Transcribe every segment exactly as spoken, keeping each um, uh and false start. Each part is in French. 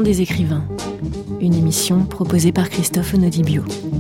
des écrivains, une émission proposée par Christophe Onodibio.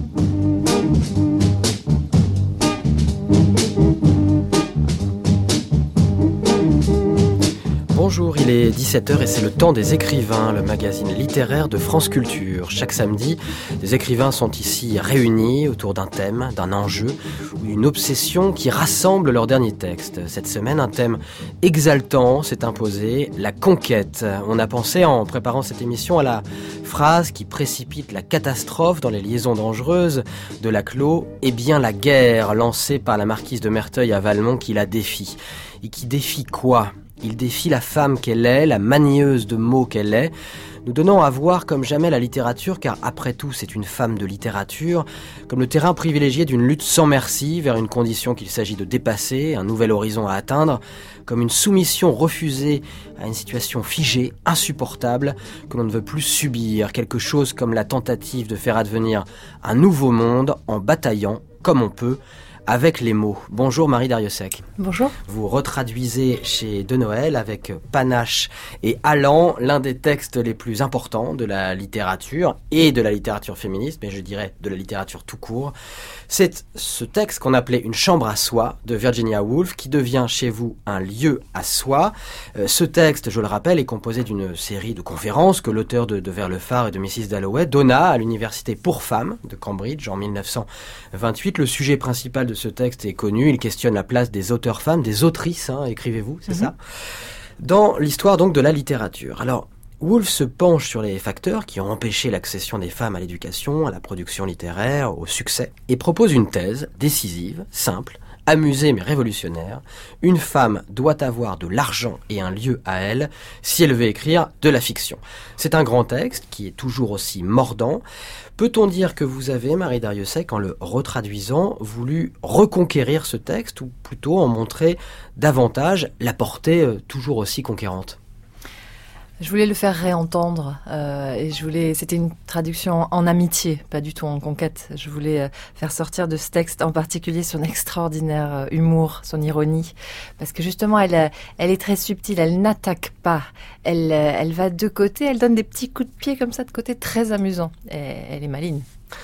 Bonjour, il est dix-sept heures et c'est le temps des écrivains, le magazine littéraire de France Culture. Chaque samedi, des écrivains sont ici réunis autour d'un thème, d'un enjeu ou d'une obsession qui rassemble leurs derniers textes. Cette semaine, un thème exaltant s'est imposé, la conquête. On a pensé en préparant cette émission à la phrase qui précipite la catastrophe dans les liaisons dangereuses de Laclos, et bien la guerre lancée par la marquise de Merteuil à Valmont qui la défie. Et qui défie quoi ? Il défie la femme qu'elle est, la manieuse de mots qu'elle est, nous donnant à voir comme jamais la littérature, car après tout c'est une femme de littérature, comme le terrain privilégié d'une lutte sans merci vers une condition qu'il s'agit de dépasser, un nouvel horizon à atteindre, comme une soumission refusée à une situation figée, insupportable, que l'on ne veut plus subir, quelque chose comme la tentative de faire advenir un nouveau monde en bataillant, comme on peut, avec les mots. Bonjour Marie Darrieussecq. Bonjour. Vous retraduisez chez De Noël avec panache et allant l'un des textes les plus importants de la littérature et de la littérature féministe, mais je dirais de la littérature tout court. C'est ce texte qu'on appelait Une chambre à soi de Virginia Woolf qui devient chez vous un lieu à soi. Euh, ce texte, je le rappelle, est composé d'une série de conférences que l'auteur de, de Vers le phare et de missus Dalloway donna à l'université pour femmes de Cambridge en dix-neuf cent vingt-huit. Le sujet principal de ce texte est connu, il questionne la place des auteurs femmes, des autrices, hein, écrivez-vous, c'est mm-hmm. ça, dans l'histoire donc de la littérature. Alors, Woolf se penche sur les facteurs qui ont empêché l'accession des femmes à l'éducation, à la production littéraire, au succès, et propose une thèse décisive, simple, amusée mais révolutionnaire. Une femme doit avoir de l'argent et un lieu à elle si elle veut écrire de la fiction. C'est un grand texte qui est toujours aussi mordant. Peut-on dire que vous avez, Marie Darrieussecq, en le retraduisant, voulu reconquérir ce texte ou plutôt en montrer davantage la portée euh, toujours aussi conquérante ? Je voulais le faire réentendre euh, et je voulais. C'était une traduction en amitié, pas du tout en conquête. Je voulais euh, faire sortir de ce texte, en particulier son extraordinaire euh, humour, son ironie, parce que justement, elle, euh, elle est très subtile. Elle n'attaque pas. Elle, euh, elle va de côté. Elle donne des petits coups de pied comme ça de côté, très amusant. Et elle est maligne.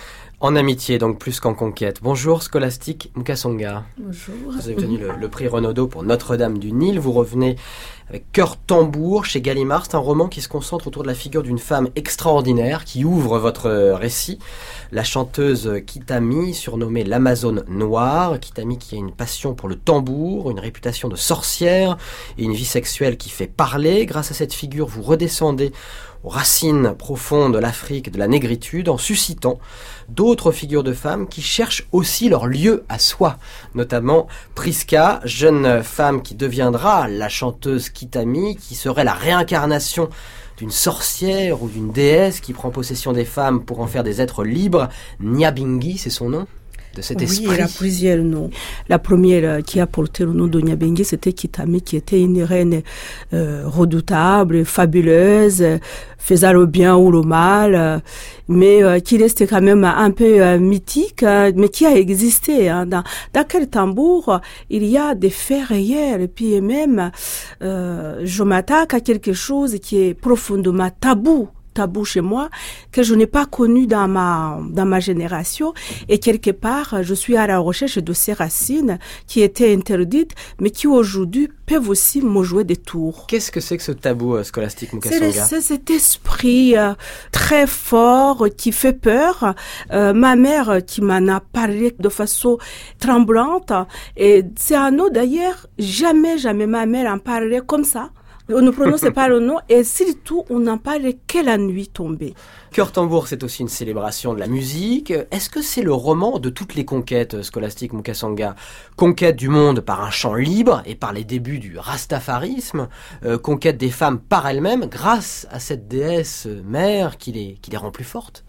En amitié, donc plus qu'en conquête. Bonjour, Scholastique Mukasonga. Bonjour. Vous avez obtenu le, le prix Renaudot pour Notre-Dame du Nil. Vous revenez avec Cœur Tambour chez Gallimard. C'est un roman qui se concentre autour de la figure d'une femme extraordinaire qui ouvre votre récit. La chanteuse Kitami, surnommée l'Amazone noire. Kitami qui a une passion pour le tambour, une réputation de sorcière et une vie sexuelle qui fait parler. Grâce à cette figure, vous redescendez aux racines profondes de l'Afrique, de la négritude, en suscitant d'autres figures de femmes qui cherchent aussi leur lieu à soi, notamment Priska, jeune femme qui deviendra la chanteuse Kitami, qui serait la réincarnation d'une sorcière ou d'une déesse qui prend possession des femmes pour en faire des êtres libres. Nyabinghi, c'est son nom ? De cet oui, esprit. il a plusieurs noms. La première qui a porté le nom de Nyabinghi, c'était Kitami, qui était une reine euh, redoutable, fabuleuse, faisant le bien ou le mal, euh, mais euh, qui restait quand même un peu euh, mythique, euh, mais qui a existé. Hein. Dans, dans quel tambour, il y a des faits réels, et puis même, euh, je m'attaque à quelque chose qui est profondément tabou. tabou chez moi, que je n'ai pas connu dans ma, dans ma génération. Et quelque part, je suis à la recherche de ces racines qui étaient interdites, mais qui aujourd'hui peuvent aussi me jouer des tours. Qu'est-ce que c'est que ce tabou, euh, Scholastique Mukasonga ? C'est, c'est cet esprit euh, très fort qui fait peur. Euh, ma mère qui m'en a parlé de façon tremblante. Et c'est un nom d'ailleurs, jamais, jamais ma mère en parlait comme ça. On ne prononçait pas le nom et surtout, on n'en parlait que la nuit tombée. Cœur Tambour, c'est aussi une célébration de la musique. Est-ce que c'est le roman de toutes les conquêtes, Scholastique Mukasonga ? Conquête du monde par un chant libre et par les débuts du rastafarisme. Euh, conquête des femmes par elles-mêmes grâce à cette déesse mère qui les, qui les rend plus fortes.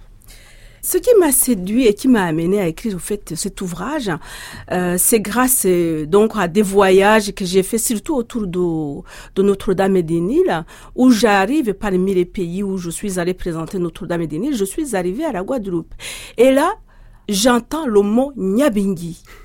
Ce qui m'a séduit et qui m'a amené à écrire au fait cet ouvrage, euh, c'est grâce euh, donc à des voyages que j'ai fait surtout autour de, de Notre-Dame-des-Nils, où j'arrive parmi les pays où je suis allée présenter Notre-Dame-des-Nils, je suis arrivée à la Guadeloupe. Et là, j'entends le mot Nyabinghi.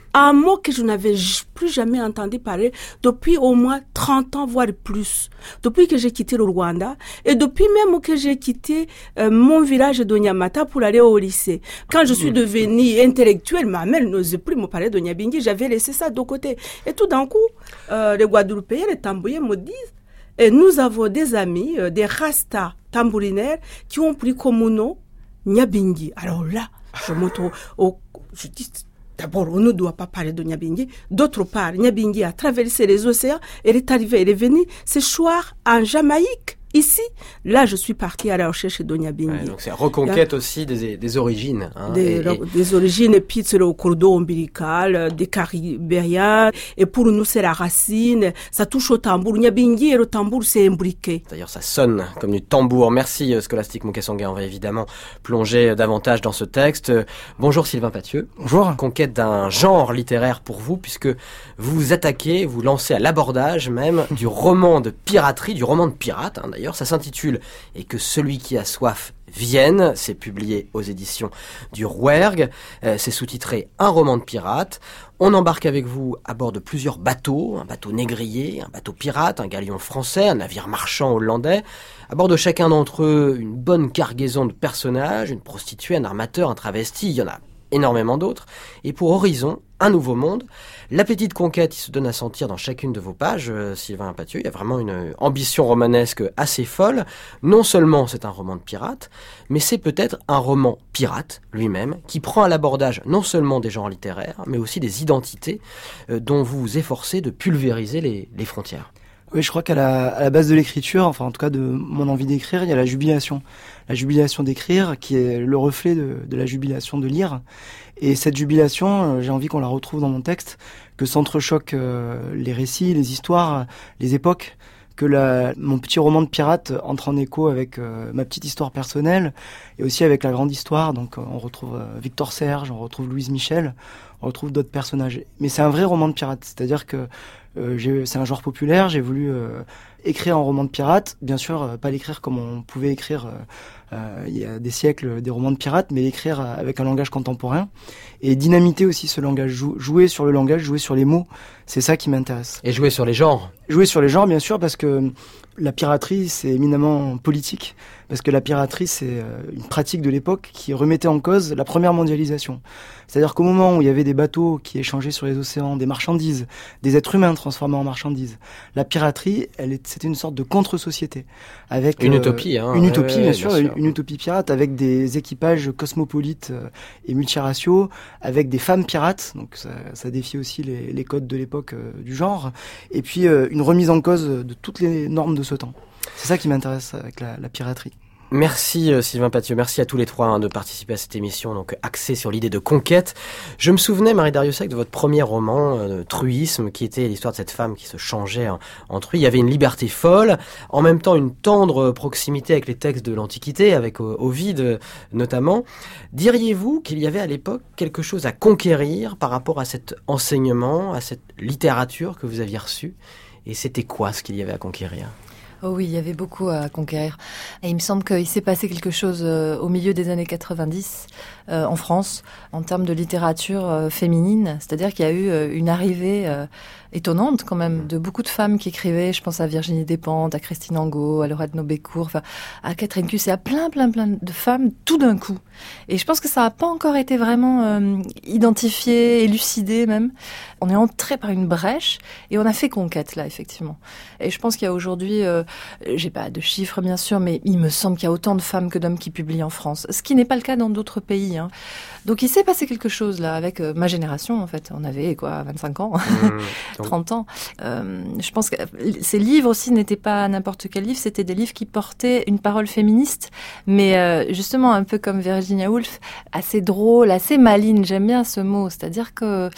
un mot que je n'avais plus jamais entendu parler depuis au moins trente ans, voire plus. Depuis que j'ai quitté le Rwanda et depuis même que j'ai quitté euh, mon village de Nyamata pour aller au lycée. Quand je suis devenue intellectuelle, ma mère n'osait plus me parler de Nyabingi, j'avais laissé ça de côté. Et tout d'un coup, euh, les Guadeloupéens, les Tambouillais me disent, et nous avons des amis, euh, des Rasta tambourinaires qui ont pris comme nom Nyabingi. Alors là, je monte au, au je dis, d'abord, on ne doit pas parler de Nyabingi. D'autre part, Nyabingi a traversé les océans. Elle est arrivée, elle est venue s'échoir en Jamaïque. Ici, là, je suis partie à la recherche de Nyabingi. Ouais, donc c'est reconquête là, aussi des, des origines. Hein, des, et, et... des origines, et puis c'est le cordon ombilical, des Caribériens. Et pour nous, c'est la racine. Ça touche au tambour. Nyabingi et le tambour, c'est imbriqué. D'ailleurs, ça sonne comme du tambour. Merci, Scholastique Mukasonga. On va évidemment plonger davantage dans ce texte. Bonjour Sylvain Pathieu. Bonjour. Conquête d'un genre littéraire pour vous, puisque vous vous attaquez, vous lancez à l'abordage même du roman de piraterie, du roman de pirate, hein, d'ailleurs, ça s'intitule « Et que celui qui a soif vienne ». C'est publié aux éditions du Rouergue. Euh, c'est sous-titré « Un roman de pirate ». On embarque avec vous à bord de plusieurs bateaux, un bateau négrier, un bateau pirate, un galion français, un navire marchand hollandais. À bord de chacun d'entre eux, une bonne cargaison de personnages, une prostituée, un armateur, un travesti, il y en a énormément d'autres. Et pour Horizon, un nouveau monde. L'appétit de conquête, il se donne à sentir dans chacune de vos pages, euh, Sylvain Pathieu. Il y a vraiment une ambition romanesque assez folle. Non seulement c'est un roman de pirate, mais c'est peut-être un roman pirate lui-même, qui prend à l'abordage non seulement des genres littéraires, mais aussi des identités euh, dont vous vous efforcez de pulvériser les, les frontières. Oui, je crois qu'à la, à la base de l'écriture, enfin en tout cas de mon envie d'écrire, il y a la jubilation. La jubilation d'écrire qui est le reflet de, de la jubilation de lire. Et cette jubilation, euh, j'ai envie qu'on la retrouve dans mon texte, que s'entrechoquent euh, les récits, les histoires, les époques, que la, mon petit roman de pirate entre en écho avec euh, ma petite histoire personnelle et aussi avec la grande histoire. Donc euh, on retrouve euh, Victor Serge, on retrouve Louise Michel, on retrouve d'autres personnages. Mais c'est un vrai roman de pirate, c'est-à-dire que euh, j'ai, c'est un genre populaire, j'ai voulu euh, écrire un roman de pirate, bien sûr euh, pas l'écrire comme on pouvait écrire euh, euh, il y a des siècles des romans de pirates, mais l'écrire avec un langage contemporain et dynamiter aussi ce langage, jou- jouer sur le langage, jouer sur les mots, c'est ça qui m'intéresse. Et jouer sur les genres. Jouer sur les genres, bien sûr, parce que la piraterie, c'est éminemment politique, parce que la piraterie, c'est une pratique de l'époque qui remettait en cause la première mondialisation. C'est-à-dire qu'au moment où il y avait des bateaux qui échangeaient sur les océans des marchandises, des êtres humains transformés en marchandises, la piraterie, elle est, c'était une sorte de contre-société. Avec, une euh, utopie, hein. Une utopie, ouais, bien, bien sûr, sûr, une, une utopie pirate, avec des équipages cosmopolites euh, et multiraciaux, avec des femmes pirates, donc ça, ça défie aussi les, les codes de l'époque euh, du genre, et puis euh, une remise en cause de toutes les normes de ce temps. C'est ça qui m'intéresse avec la, la piraterie. Merci euh, Sylvain Pathieu, merci à tous les trois hein, de participer à cette émission donc axée sur l'idée de conquête. Je me souvenais, Marie Dariussec, de votre premier roman, euh, Truisme, qui était l'histoire de cette femme qui se changeait en, en truie. Il y avait une liberté folle, en même temps une tendre proximité avec les textes de l'Antiquité, avec euh, Ovide notamment. Diriez-vous qu'il y avait à l'époque quelque chose à conquérir par rapport à cet enseignement, à cette littérature que vous aviez reçue? Et c'était quoi ce qu'il y avait à conquérir? Oh oui, il y avait beaucoup à conquérir. Et il me semble qu'il s'est passé quelque chose euh, au milieu des années quatre-vingt-dix euh, en France, en termes de littérature euh, féminine. C'est-à-dire qu'il y a eu euh, une arrivée euh, étonnante quand même de beaucoup de femmes qui écrivaient. Je pense à Virginie Despentes, à Christine Angot, à Laura de Nobécourt, enfin, à Catherine Cusse et à plein, plein, plein de femmes tout d'un coup. Et je pense que ça n'a pas encore été vraiment euh, identifié, élucidé même. On est entré par une brèche et on a fait conquête là, effectivement. Et je pense qu'il y a aujourd'hui... Euh, j'ai pas de chiffres bien sûr, mais il me semble qu'il y a autant de femmes que d'hommes qui publient en France, ce qui n'est pas le cas dans d'autres pays. Hein. Donc il s'est passé quelque chose là avec euh, ma génération en fait. On avait quoi, vingt-cinq ans, mmh, trente ans. Euh, je pense que ces livres aussi n'étaient pas n'importe quel livre, c'était des livres qui portaient une parole féministe, mais euh, justement un peu comme Virginia Woolf, assez drôle, assez maligne. J'aime bien ce mot, c'est-à-dire que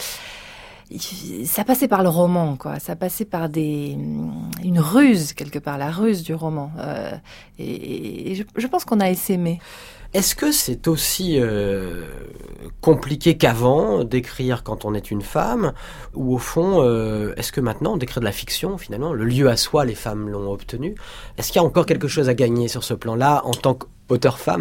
ça passait par le roman, quoi. Ça passait par des une ruse quelque part, la ruse du roman. Euh, et, et je, je pense qu'on a essaimé. Est-ce que c'est aussi euh, compliqué qu'avant d'écrire quand on est une femme, ou au fond, euh, est-ce que maintenant d'écrire de la fiction, finalement, le lieu à soi, les femmes l'ont obtenu? Est-ce qu'il y a encore quelque chose à gagner sur ce plan-là en tant qu'auteur femme?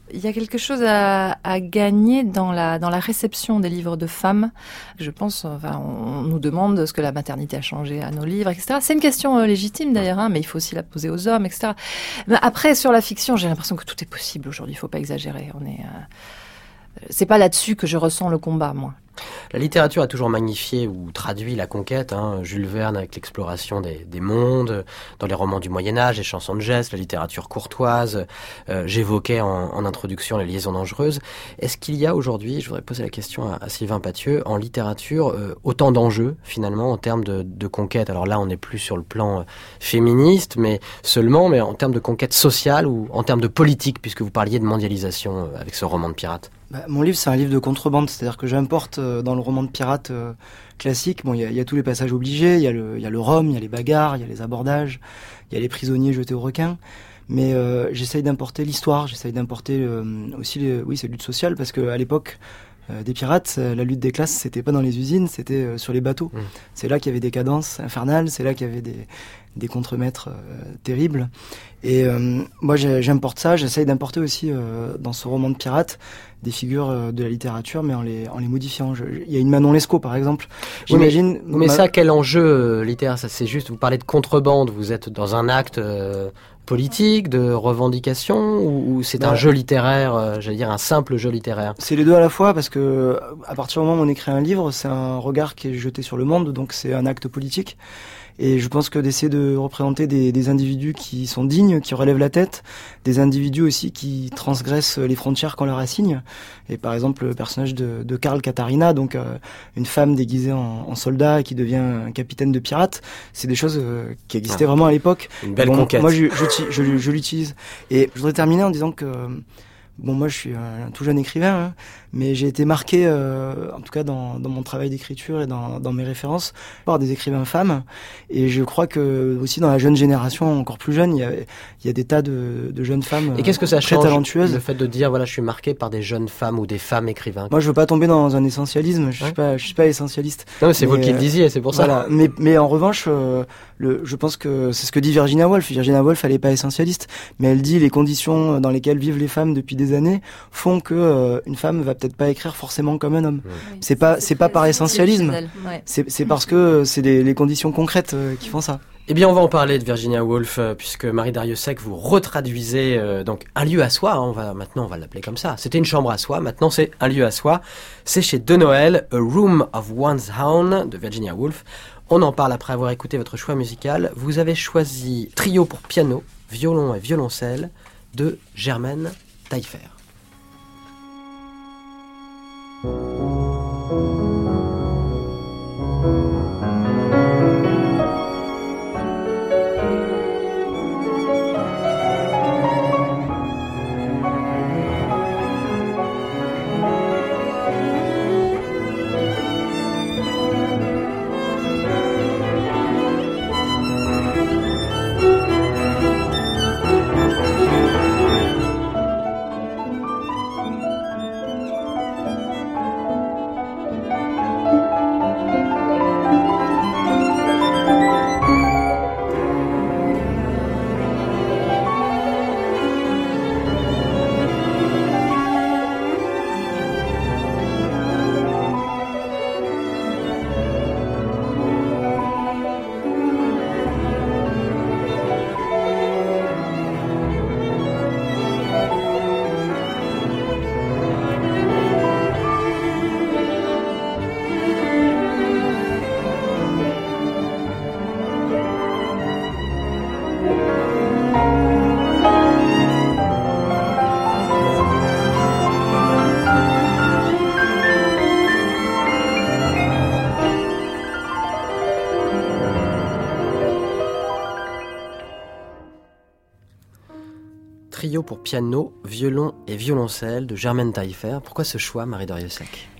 Il y a quelque chose à, à gagner dans la, dans la réception des livres de femmes. Je pense, enfin, on, on nous demande ce que la maternité a changé à nos livres, et cetera. C'est une question euh, légitime d'ailleurs, hein, mais il faut aussi la poser aux hommes, et cetera. Mais après, sur la fiction, j'ai l'impression que tout est possible aujourd'hui. Il ne faut pas exagérer. On est, euh... c'est pas là-dessus que je ressens le combat, moi. La littérature a toujours magnifié ou traduit la conquête. Hein. Jules Verne avec l'exploration des, des mondes, dans les romans du Moyen-Âge, les chansons de gestes, la littérature courtoise. Euh, j'évoquais en, en introduction les liaisons dangereuses. Est-ce qu'il y a aujourd'hui, je voudrais poser la question à, à Sylvain Pathieu, en littérature, euh, autant d'enjeux finalement en termes de, de conquête? Alors là, on n'est plus sur le plan euh, féministe, mais seulement, mais en termes de conquête sociale ou en termes de politique, puisque vous parliez de mondialisation euh, avec ce roman de pirate. Bah, mon livre, c'est un livre de contrebande, c'est-à-dire que j'importe euh, dans le roman de pirate euh, classique, bon, il y, y a tous les passages obligés, il y a le, il y a le rhum, il y a les bagarres, il y a les abordages, il y a les prisonniers jetés aux requins, mais euh, j'essaye d'importer l'histoire, j'essaye d'importer euh, aussi, les, oui, cette lutte sociale, parce que à l'époque euh, des pirates, euh, la lutte des classes, c'était pas dans les usines, c'était euh, sur les bateaux. Mmh. C'est là qu'il y avait des cadences infernales, c'est là qu'il y avait des des contremaîtres euh, terribles. Et euh, moi, j'importe ça. J'essaye d'importer aussi euh, dans ce roman de pirate des figures euh, de la littérature, mais en les en les modifiant. Il y a une Manon Lescaut, par exemple. J'imagine. Mais, mais ma... ça, quel enjeu euh, littéraire? Ça, c'est juste. Vous parlez de contrebande. Vous êtes dans un acte euh, politique, de revendication, ou, ou c'est bah, un jeu littéraire, euh, j'allais dire un simple jeu littéraire? C'est les deux à la fois, parce que à partir du moment où on écrit un livre, c'est un regard qui est jeté sur le monde, donc c'est un acte politique. Et je pense que d'essayer de représenter des, des individus qui sont dignes, qui relèvent la tête, des individus aussi qui transgressent les frontières qu'on leur assigne. Et par exemple, le personnage de, de Karl Katharina, donc euh, une femme déguisée en, en soldat qui devient un capitaine de pirates, c'est des choses euh, qui existaient ah, vraiment à l'époque. Une belle bon, conquête. Moi, je, je, je, je, je l'utilise. Et je voudrais terminer en disant que... Bon, moi, je suis un tout jeune écrivain, hein, mais j'ai été marqué, euh, en tout cas dans, dans mon travail d'écriture et dans, dans mes références, par des écrivains femmes. Et je crois que aussi dans la jeune génération, encore plus jeune, il y a, il y a des tas de, de jeunes femmes et qu'est-ce que ça très change, talentueuses. Le fait de dire, voilà, je suis marqué par des jeunes femmes ou des femmes écrivains. Moi, je veux pas tomber dans un essentialisme. Je suis ouais. pas, je suis pas essentialiste. Non, mais c'est mais, vous qui le disiez, c'est pour ça. Voilà. Mais, mais en revanche, euh, le, je pense que c'est ce que dit Virginia Woolf. Virginia Woolf, elle est pas essentialiste, mais elle dit les conditions dans lesquelles vivent les femmes depuis des années font que euh, une femme va peut-être pas écrire forcément comme un homme. Oui. C'est pas c'est pas par essentialisme. Ouais. C'est c'est parce que c'est les, les conditions concrètes euh, qui font ça. Eh bien, on va en parler de Virginia Woolf euh, puisque Marie Darrieussecq vous retraduisez euh, donc un lieu à soi. Hein, on va maintenant on va l'appeler comme ça. C'était une chambre à soi. Maintenant, c'est un lieu à soi. C'est chez De Noël, A Room of One's Own de Virginia Woolf. On en parle après avoir écouté votre choix musical. Vous avez choisi Trio pour piano, violon et violoncelle de Germaine Taillefer. Trio pour piano, violon et violoncelle de Germaine Taillefer. Pourquoi ce choix, Marie Darrieussecq ?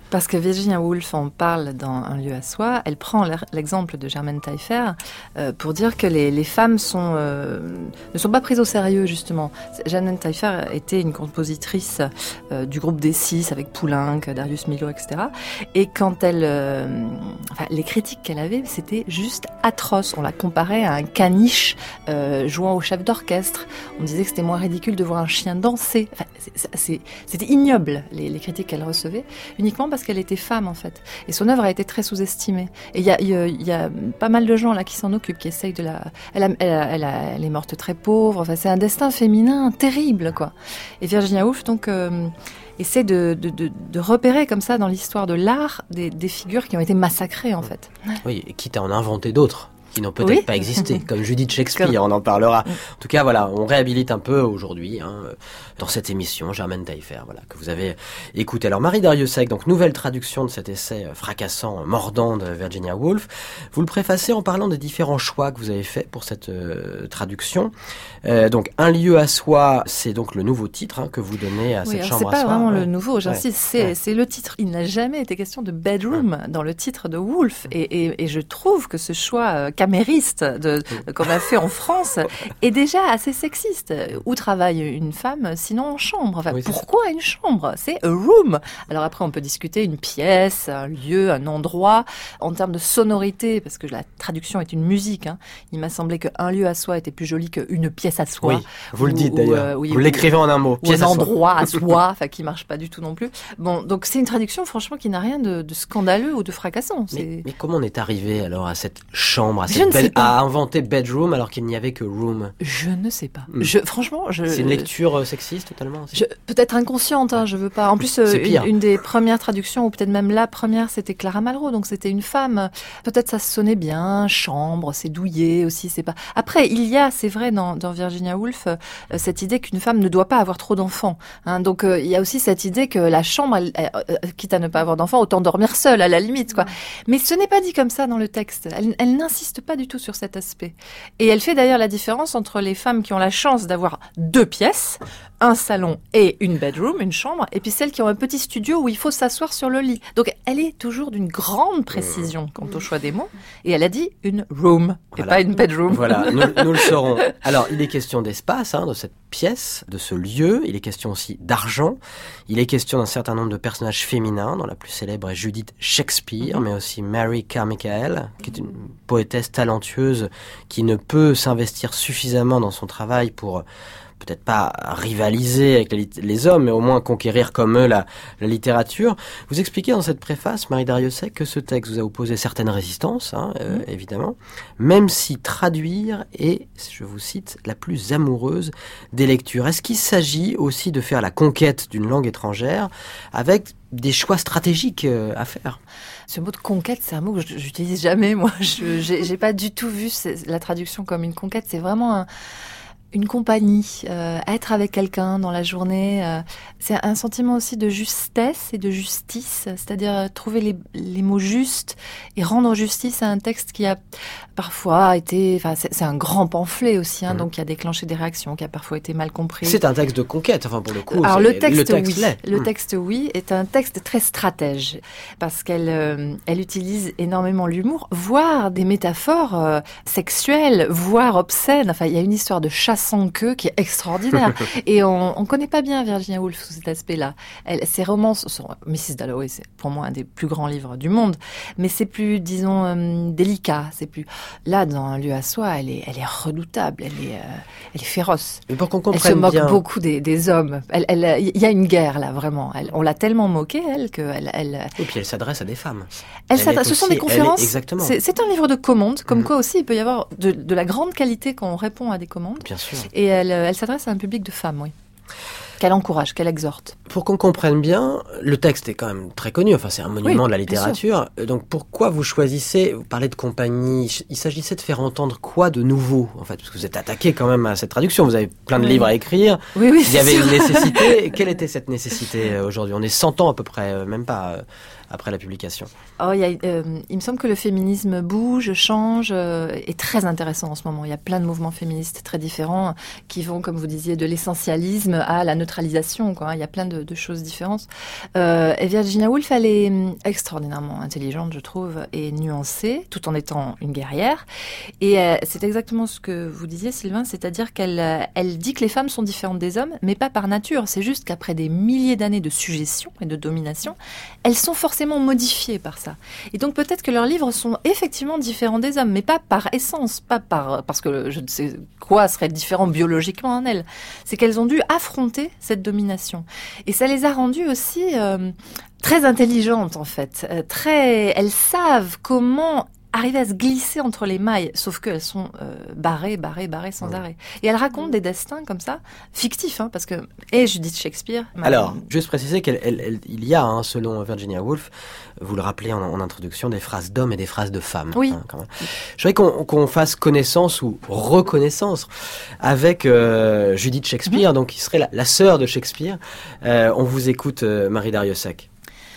Parce que Virginia Woolf en parle dans Un lieu à soi. Elle prend l'exemple de Germaine Taillefer euh, pour dire que les, les femmes sont, euh, ne sont pas prises au sérieux, justement. Germaine Taillefer était une compositrice euh, du groupe des Six avec Poulenc, Darius Milhaud, et cetera. Et quand elle... Euh, enfin, les critiques qu'elle avait, c'était juste atroce. On la comparait à un caniche euh, jouant au chef d'orchestre. On disait que c'était moins ridicule de voir un chien danser. Enfin, c'est, c'est, c'était ignoble, les, les critiques qu'elle recevait, uniquement parce qu'elle était femme, en fait. Et son œuvre a été très sous-estimée. Et il y a, y, a, y a pas mal de gens là qui s'en occupent, qui essayent de la... Elle, a, elle, a, elle, a, elle est morte très pauvre. Enfin, c'est un destin féminin terrible, quoi. Et Virginia Woolf, donc... Euh, essaie de, de, de, de repérer comme ça dans l'histoire de l'art des, des figures qui ont été massacrées, en fait. Oui, et quitte à en inventer d'autres qui n'ont peut-être oui. pas existé, comme Judith Shakespeare, comme... on en parlera. En tout cas, voilà, on réhabilite un peu aujourd'hui, hein, dans cette émission, Germaine Taillefer, voilà, que vous avez écouté. Alors, Marie Darrieussecq, donc nouvelle traduction de cet essai fracassant, mordant de Virginia Woolf. Vous le préfacez en parlant des différents choix que vous avez faits pour cette euh, traduction. Euh, donc, Un lieu à soi, c'est donc le nouveau titre hein, que vous donnez à oui, cette chambre à soi. C'est pas vraiment ouais. le nouveau, j'insiste, ouais. c'est, ouais. c'est le titre. Il n'a jamais été question de bedroom ouais. dans le titre de Woolf. Et, et, et je trouve que ce choix euh, camériste de, de, qu'on a fait en France est déjà assez sexiste. Où travaille une femme, sinon en chambre enfin, oui, pourquoi ça. Une chambre? C'est a room. Alors après, on peut discuter une pièce, un lieu, un endroit. En termes de sonorité, parce que la traduction est une musique, hein, il m'a semblé qu'un lieu à soi était plus joli qu'une pièce à soi. Oui, vous ou, le dites ou, d'ailleurs. Euh, oui, vous ou, l'écrivez en un mot. Pièce ou un à endroit soi. à soi, enfin qui marche pas du tout non plus. Bon, donc c'est une traduction franchement qui n'a rien de, de scandaleux ou de fracassant. Mais, c'est... mais comment on est arrivé alors à cette chambre, à, cette belle, à inventer bedroom alors qu'il n'y avait que room? Je ne sais pas. Hmm. Je, franchement, je. C'est une lecture sexiste totalement. Je, peut-être inconsciente, hein, je veux pas. En plus, euh, une, une des premières traductions ou peut-être même la première, c'était Clara Malraux, donc c'était une femme. Peut-être ça sonnait bien, chambre, c'est douillet aussi, c'est pas. Après, il y a, c'est vrai, dans, dans Virginia Woolf, euh, cette idée qu'une femme ne doit pas avoir trop d'enfants. Hein, donc euh, il y a aussi cette idée que la chambre, elle, elle, euh, quitte à ne pas avoir d'enfants, autant dormir seule à la limite, quoi. Mais ce n'est pas dit comme ça dans le texte. Elle, elle n'insiste pas du tout sur cet aspect. Et elle fait d'ailleurs la différence entre les femmes qui ont la chance d'avoir deux pièces, un salon et une bedroom, une chambre, et puis celles qui ont un petit studio où il faut s'asseoir sur le lit. Donc elle est toujours d'une grande précision quant au choix des mots. Et elle a dit une room, et voilà. Pas une bedroom. Voilà, nous, nous le saurons. Alors, il est question d'espace, hein, de cette pièce, de ce lieu. Il est question aussi d'argent. Il est question d'un certain nombre de personnages féminins, dont la plus célèbre est Judith Shakespeare, mm-hmm. mais aussi Mary Carmichael, qui est une poétesse talentueuse qui ne peut s'investir suffisamment dans son travail pour peut-être pas rivaliser avec les, les hommes, mais au moins conquérir comme eux la, la littérature. Vous expliquez dans cette préface, Marie Darrieussecq, que ce texte vous a opposé certaines résistances, hein, euh, mmh. évidemment, même si traduire est, je vous cite, la plus amoureuse des lectures. Est-ce qu'il s'agit aussi de faire la conquête d'une langue étrangère avec des choix stratégiques euh, à faire? Ce mot de conquête, c'est un mot que j'utilise jamais, moi. Je, j'ai, j'ai pas du tout vu la traduction comme une conquête. C'est vraiment un... une compagnie, euh, être avec quelqu'un dans la journée, euh, c'est un sentiment aussi de justesse et de justice, c'est-à-dire euh, trouver les, les mots justes et rendre justice à un texte qui a parfois été, enfin c'est, c'est un grand pamphlet aussi, hein, mmh. donc qui a déclenché des réactions, qui a parfois été mal compris. C'est un texte de conquête, enfin pour le coup. Alors le texte, le texte, oui, l'est. le mmh. texte oui, est un texte très stratège parce qu'elle, euh, elle utilise énormément l'humour, voire des métaphores euh, sexuelles, voire obscènes. Enfin il y a une histoire de chasse sans queue qui est extraordinaire. Et on ne connaît pas bien Virginia Woolf sous cet aspect-là. Elle, ses romans sont... missus Dalloway, c'est pour moi un des plus grands livres du monde, mais c'est plus, disons, euh, délicat. C'est plus... Là, dans Un lieu à soi, elle est, elle est redoutable, elle est, euh, elle est féroce. Mais pour qu'on comprenne elle se moque bien... beaucoup des, des hommes. Il elle, elle, y a une guerre, là, vraiment. Elle, on l'a tellement moquée, elle, qu'elle... Elle... Et puis elle s'adresse à des femmes. Elle elle s'adresse... Ce sont des conférences. Est... Exactement. C'est, c'est un livre de commande, comme mmh. quoi aussi, il peut y avoir de, de la grande qualité quand on répond à des commandes. Bien sûr. Et elle, elle s'adresse à un public de femmes, oui. Qu'elle encourage, qu'elle exhorte. Pour qu'on comprenne bien, le texte est quand même très connu, enfin c'est un monument oui, de la littérature. Donc pourquoi vous choisissez, vous parlez de compagnie, il s'agissait de faire entendre quoi de nouveau en fait? Parce que vous êtes attaqué quand même à cette traduction, vous avez plein de oui. livres à écrire, oui, oui, il y avait sûr. une nécessité. Quelle était cette nécessité aujourd'hui? On est cent ans à peu près, même pas, après la publication. Oh, il, y a, euh, il me semble que le féminisme bouge, change, euh, est très intéressant en ce moment. Il y a plein de mouvements féministes très différents qui vont, comme vous disiez, de l'essentialisme à la neutralisation, quoi. Il y a plein de, de choses différentes. Euh, et Virginia Woolf, elle est extraordinairement intelligente, je trouve, et nuancée, tout en étant une guerrière. Et euh, c'est exactement ce que vous disiez, Sylvain, c'est-à-dire qu'elle euh, elle dit que les femmes sont différentes des hommes, mais pas par nature. C'est juste qu'après des milliers d'années de suggestion et de domination, elles sont forcément modifiées par ça. Et donc peut-être que leurs livres sont effectivement différents des hommes, mais pas par essence, pas par parce que je ne sais quoi serait différent biologiquement en elles. C'est qu'elles ont dû affronter cette domination. Et ça les a rendues aussi euh, très intelligentes, en fait. Euh, très, elles savent comment arriver à se glisser entre les mailles, sauf qu'elles sont euh, barrées, barrées, barrées sans arrêt. Et elles racontent des destins comme ça, fictifs, hein, parce que... Et Judith Shakespeare... Alors, juste préciser qu'il elle, elle, il y a, hein, selon Virginia Woolf, vous le rappelez en, en introduction, des phrases d'hommes et des phrases de femmes. Oui. Hein, quand même. Je voudrais qu'on, qu'on fasse connaissance ou reconnaissance avec euh, Judith Shakespeare, mmh. donc qui serait la, la sœur de Shakespeare. Euh, on vous écoute, euh, Marie Darrieussecq.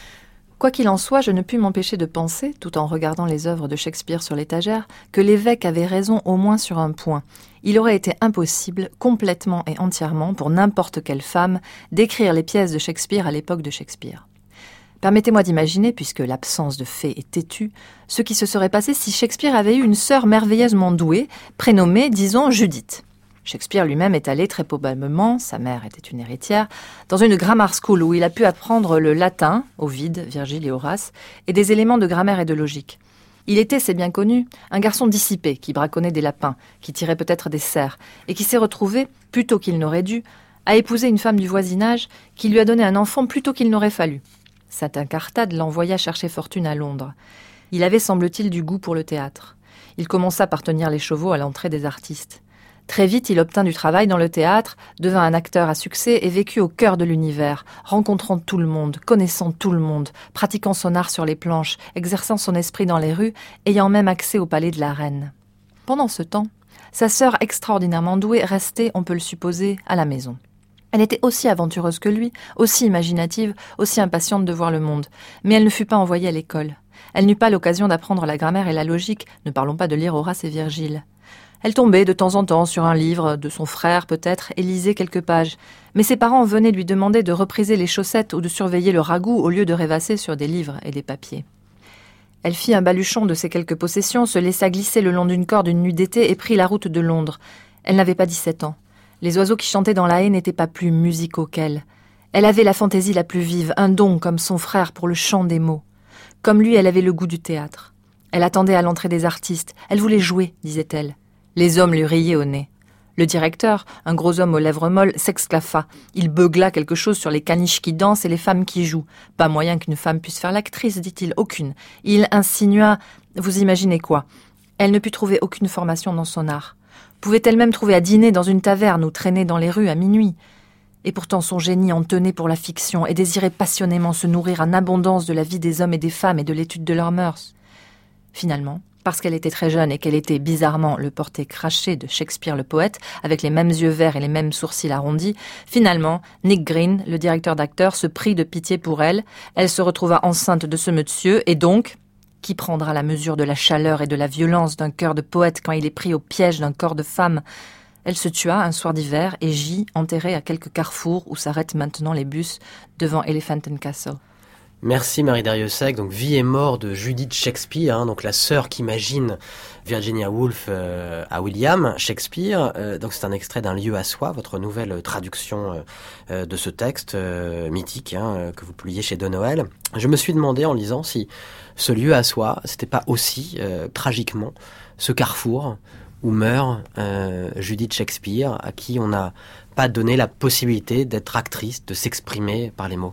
Quoi qu'il en soit, je ne pus m'empêcher de penser, tout en regardant les œuvres de Shakespeare sur l'étagère, que l'évêque avait raison au moins sur un point. Il aurait été impossible, complètement et entièrement, pour n'importe quelle femme, d'écrire les pièces de Shakespeare à l'époque de Shakespeare. Permettez-moi d'imaginer, puisque l'absence de fait est têtue, ce qui se serait passé si Shakespeare avait eu une sœur merveilleusement douée, prénommée, disons, Judith. Shakespeare lui-même est allé très probablement, sa mère était une héritière, dans une grammar school où il a pu apprendre le latin, Ovide, Virgile et Horace, et des éléments de grammaire et de logique. Il était, c'est bien connu, un garçon dissipé qui braconnait des lapins, qui tirait peut-être des cerfs, et qui s'est retrouvé, plus tôt qu'il n'aurait dû, à épouser une femme du voisinage qui lui a donné un enfant plus tôt qu'il n'aurait fallu. Saint Incartade l'envoya chercher fortune à Londres. Il avait, semble-t-il, du goût pour le théâtre. Il commença par tenir les chevaux à l'entrée des artistes. Très vite, il obtint du travail dans le théâtre, devint un acteur à succès et vécut au cœur de l'univers, rencontrant tout le monde, connaissant tout le monde, pratiquant son art sur les planches, exerçant son esprit dans les rues, ayant même accès au palais de la reine. Pendant ce temps, sa sœur extraordinairement douée restait, on peut le supposer, à la maison. Elle était aussi aventureuse que lui, aussi imaginative, aussi impatiente de voir le monde, mais elle ne fut pas envoyée à l'école. Elle n'eut pas l'occasion d'apprendre la grammaire et la logique, ne parlons pas de lire Horace et Virgile. Elle tombait de temps en temps sur un livre de son frère peut-être et lisait quelques pages. Mais ses parents venaient lui demander de repriser les chaussettes ou de surveiller le ragoût au lieu de rêvasser sur des livres et des papiers. Elle fit un baluchon de ses quelques possessions, se laissa glisser le long d'une corde une nuit d'été et prit la route de Londres. Elle n'avait pas dix-sept ans. Les oiseaux qui chantaient dans la haie n'étaient pas plus musicaux qu'elle. Elle avait la fantaisie la plus vive, un don comme son frère pour le chant des mots. Comme lui, elle avait le goût du théâtre. Elle attendait à l'entrée des artistes. Elle voulait jouer, disait-elle. Les hommes lui riaient au nez. Le directeur, un gros homme aux lèvres molles, s'exclaffa. Il beugla quelque chose sur les caniches qui dansent et les femmes qui jouent. Pas moyen qu'une femme puisse faire l'actrice, dit-il, aucune. Il insinua, vous imaginez quoi? Elle ne put trouver aucune formation dans son art. Pouvait-elle même trouver à dîner dans une taverne ou traîner dans les rues à minuit? Et pourtant son génie en tenait pour la fiction et désirait passionnément se nourrir en abondance de la vie des hommes et des femmes et de l'étude de leurs mœurs. Finalement, parce qu'elle était très jeune et qu'elle était bizarrement le porté craché de Shakespeare le poète, avec les mêmes yeux verts et les mêmes sourcils arrondis, finalement, Nick Green, le directeur d'acteurs, se prit de pitié pour elle. Elle se retrouva enceinte de ce monsieur, et donc, qui prendra la mesure de la chaleur et de la violence d'un cœur de poète quand il est pris au piège d'un corps de femme? Elle se tua un soir d'hiver et gît enterrée à quelques carrefours où s'arrêtent maintenant les bus devant Elephant and Castle. Merci Marie Darrieussecq. Donc Vie et mort de Judith Shakespeare, hein, donc la sœur qu'imagine Virginia Woolf euh, à William Shakespeare. Euh, donc c'est un extrait d'un lieu à soi, votre nouvelle traduction euh, de ce texte euh, mythique hein, que vous publiez chez De Noël. Je me suis demandé en lisant si ce lieu à soi, c'était pas aussi euh, tragiquement ce carrefour où meurt euh, Judith Shakespeare, à qui on n'a pas donné la possibilité d'être actrice, de s'exprimer par les mots.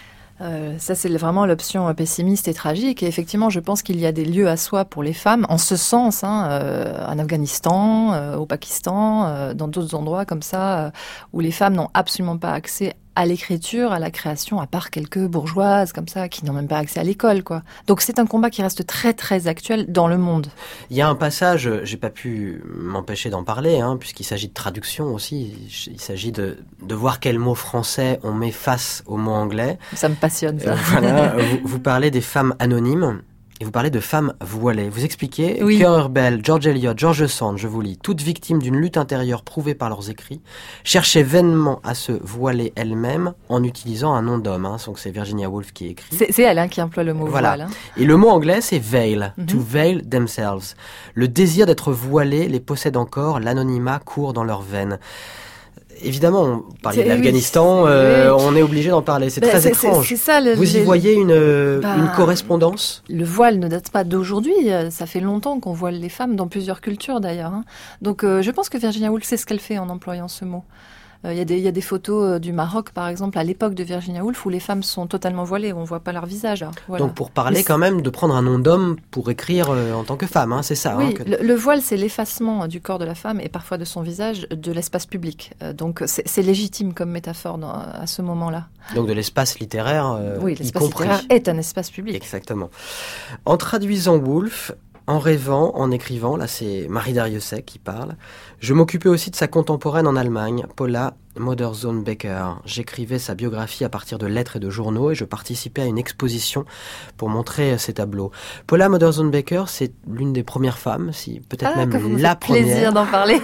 Euh, ça, c'est vraiment l'option pessimiste et tragique. Et effectivement, je pense qu'il y a des lieux à soi pour les femmes, en ce sens, hein, euh, en Afghanistan, euh, au Pakistan, euh, dans d'autres endroits comme ça, euh, où les femmes n'ont absolument pas accès à l'écriture, à la création, à part quelques bourgeoises comme ça, qui n'ont même pas accès à l'école, quoi. Donc c'est un combat qui reste très très actuel dans le monde. Il y a un passage, j'ai pas pu m'empêcher d'en parler, hein, puisqu'il s'agit de traduction aussi, il s'agit de, de voir quels mots français on met face aux mots anglais. Ça me passionne, ça. Euh, voilà, vous, vous parlez des femmes anonymes. Et vous parlez de femmes voilées. Vous expliquez, oui. Currer Bell, George Eliot, George Sand, je vous lis, toutes victimes d'une lutte intérieure prouvée par leurs écrits, cherchaient vainement à se voiler elles-mêmes en utilisant un nom d'homme. Hein. Donc c'est Virginia Woolf qui écrit. C'est, c'est elle hein, qui emploie le mot voilà. voile. Hein. Et le mot anglais, c'est veil, mm-hmm. to veil themselves. Le désir d'être voilés les possède encore, l'anonymat court dans leurs veines. Évidemment, on parlait de l'Afghanistan, oui, euh, oui. on est obligé d'en parler. C'est ben, très c'est, étrange. C'est, c'est ça, le, Vous y les... voyez une, bah, une correspondance ? Le voile ne date pas d'aujourd'hui. Ça fait longtemps qu'on voile les femmes, dans plusieurs cultures d'ailleurs. Hein. Donc euh, je pense que Virginia Woolf sait ce qu'elle fait en employant ce mot. Il euh, y, y a des photos euh, du Maroc, par exemple, à l'époque de Virginia Woolf, où les femmes sont totalement voilées, où on ne voit pas leur visage. Hein. Voilà. Donc pour parler Mais quand même de prendre un nom d'homme pour écrire euh, en tant que femme, hein, c'est ça. Oui, hein, que... le, le voile, c'est l'effacement du corps de la femme et parfois de son visage de l'espace public. Euh, donc c'est, c'est légitime comme métaphore dans, à ce moment-là. Donc de l'espace littéraire, euh, oui, l'espace y compris. littéraire est un espace public. Exactement. En traduisant Woolf... En rêvant, en écrivant, là c'est Marie Darrieussecq qui parle, je m'occupais aussi de sa contemporaine en Allemagne, Paula Modersohn-Becker. J'écrivais sa biographie à partir de lettres et de journaux et je participais à une exposition pour montrer ses tableaux. Paula Modersohn-Becker, c'est l'une des premières femmes, si peut-être ah, même que vous la me faites première. Plaisir d'en parler.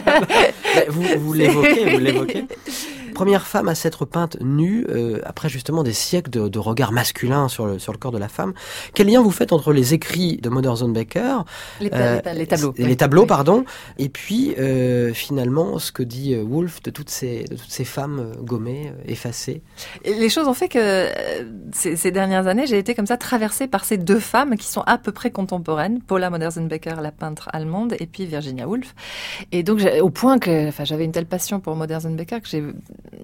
vous, vous l'évoquez, vous l'évoquez. Première femme à s'être peinte nue, euh, après justement des siècles de, de regard masculin sur le, sur le corps de la femme. Quel lien vous faites entre les écrits de Modersohn-Becker, les, euh, les, les tableaux, les tableaux, oui. pardon, et puis euh, finalement ce que dit Woolf de toutes ces, de toutes ces femmes euh, gommées, euh, effacées. Les choses ont fait que euh, ces, ces dernières années, j'ai été comme ça traversée par ces deux femmes qui sont à peu près contemporaines, Paula Modersohn-Becker, la peintre allemande, et puis Virginia Woolf. Et donc au point que, enfin, j'avais une telle passion pour Modersohn-Becker que j'ai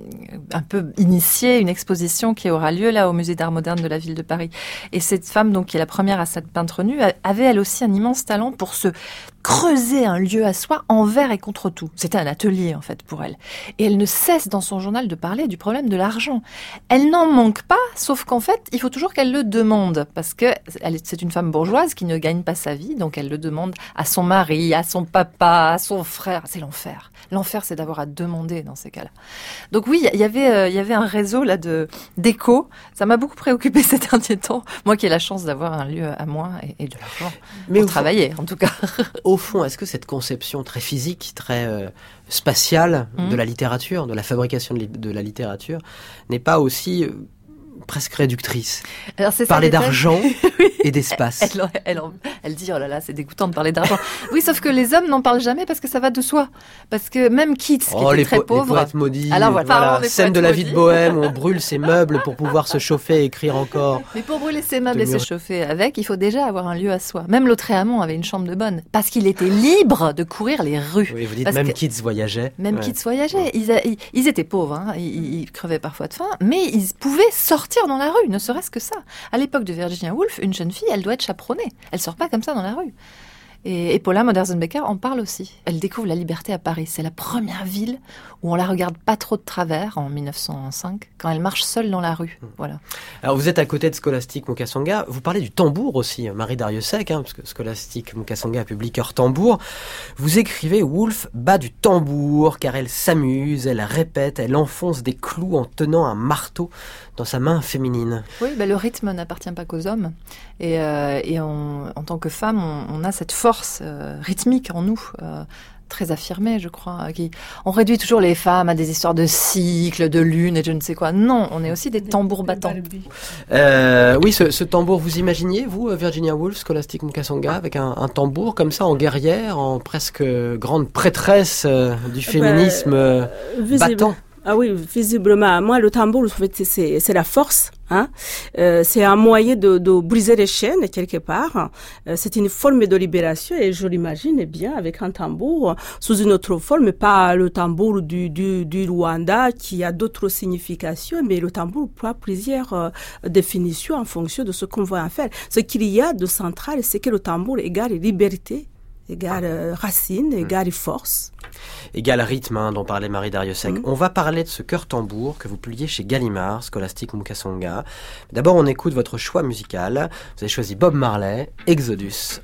un peu initié une exposition qui aura lieu là au musée d'art moderne de la ville de Paris. Et cette femme, donc qui est la première à s'être peintre nue, avait elle aussi un immense talent pour se creuser un lieu à soi envers et contre tout. C'était un atelier en fait pour elle. Et elle ne cesse dans son journal de parler du problème de l'argent. Elle n'en manque pas, sauf qu'en fait, il faut toujours qu'elle le demande parce que elle, c'est une femme bourgeoise qui ne gagne pas sa vie, donc elle le demande à son mari, à son papa, à son frère. C'est l'enfer. L'enfer, c'est d'avoir à demander dans ces cas-là. Donc oui, il y avait, euh, il y avait un réseau là de d'écho. Ça m'a beaucoup préoccupé ces derniers temps. Moi qui ai la chance d'avoir un lieu à moi et, et de l'argent pour travailler, fond, en tout cas. Au fond, est-ce que cette conception très physique, très euh, spatiale mmh. de la littérature, de la fabrication de, li- de la littérature, n'est pas aussi euh, presque réductrice? Alors, c'est Parler ça, d'argent oui. et d'espace. Elle, elle, elle, elle dit, oh là là, c'est dégoûtant de parler d'argent. Oui, sauf que les hommes n'en parlent jamais parce que ça va de soi. Parce que même Keats, qui oh, était les très po- pauvre... Les poètes maudits, alors, voilà, voilà, pardon, scène de la maudits. vie de Bohème, où on brûle ses meubles pour pouvoir se chauffer et écrire encore. Mais pour brûler ses meubles et mur... se chauffer avec, il faut déjà avoir un lieu à soi. Même Lautréamont avait une chambre de bonne. Parce qu'il était libre de courir les rues. Oui, vous dites parce même que... Keats voyageait. Même ouais. Keats voyageait. Ils, a, ils, ils étaient pauvres, hein. ils, ils crevaient parfois de faim, mais ils pouvaient sortir dans la rue, ne serait-ce que ça. À l'époque de Virginia Woolf, une jeune fille, elle doit être chaperonnée. Elle sort pas comme ça dans la rue. Et, et Paula Modersohn-Becker en parle aussi. Elle découvre la liberté à Paris. C'est la première ville où on la regarde pas trop de travers, en dix-neuf cent cinq, quand elle marche seule dans la rue. Voilà. Alors vous êtes à côté de Scholastique Mukasonga. Vous parlez du tambour aussi, Marie Darrieussecq, hein, parce que Scholastique Mukasonga publie Cœur Tambour. Vous écrivez Woolf bat du tambour car elle s'amuse, elle répète, elle enfonce des clous en tenant un marteau dans sa main féminine. Oui, bah, le rythme n'appartient pas qu'aux hommes. Et, euh, et on, en tant que femme, on, on a cette force euh, rythmique en nous, euh, très affirmée, je crois. Qui, on réduit toujours les femmes à des histoires de cycles, de lune et je ne sais quoi. Non, on est aussi des tambours battants. Euh, oui, ce, ce tambour, vous imaginiez, vous, Virginia Woolf, Scholastique Mukasonga, avec un, un tambour comme ça, en guerrière, en presque grande prêtresse euh, du féminisme euh, battant? Ah oui, visiblement. Moi, le tambour, en fait, c'est, c'est la force. Hein? Euh, c'est un moyen de, de briser les chaînes, quelque part. Euh, c'est une forme de libération et je l'imagine bien avec un tambour sous une autre forme, pas le tambour du, du, du Rwanda qui a d'autres significations, mais le tambour peut avoir plusieurs euh, définitions en fonction de ce qu'on veut en faire. Ce qu'il y a de central, c'est que le tambour égale liberté égale euh, racine, égale mmh. force. Égale rythme, hein, dont parlait Marie Darrieussecq. Mmh. On va parler de ce chœur-tambour que vous publiez chez Gallimard, Scholastic Mukasonga. D'abord, on écoute votre choix musical. Vous avez choisi Bob Marley, Exodus.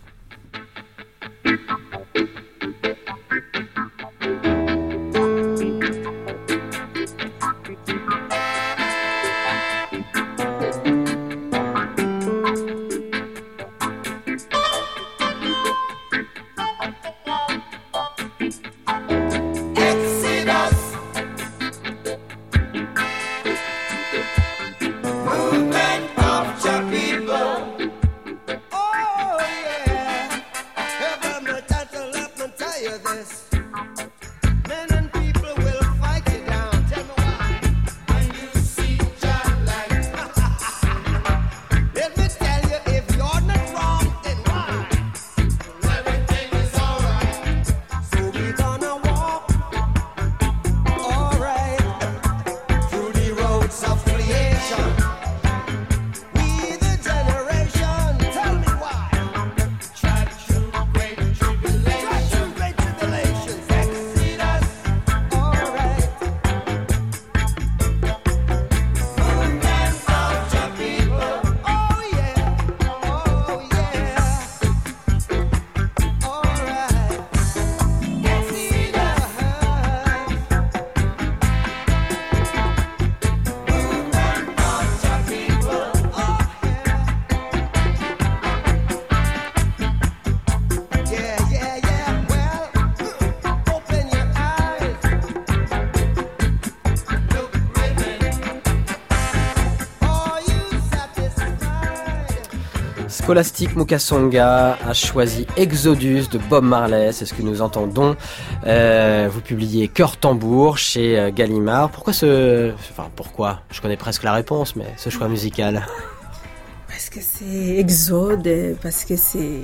Scholastic Mukasonga a choisi Exodus de Bob Marley, c'est ce que nous entendons. Euh, vous publiez Chœur-tambour chez euh, Gallimard. Pourquoi ce... Enfin, pourquoi Je connais presque la réponse, mais ce choix musical. Parce que c'est Exode, parce que c'est...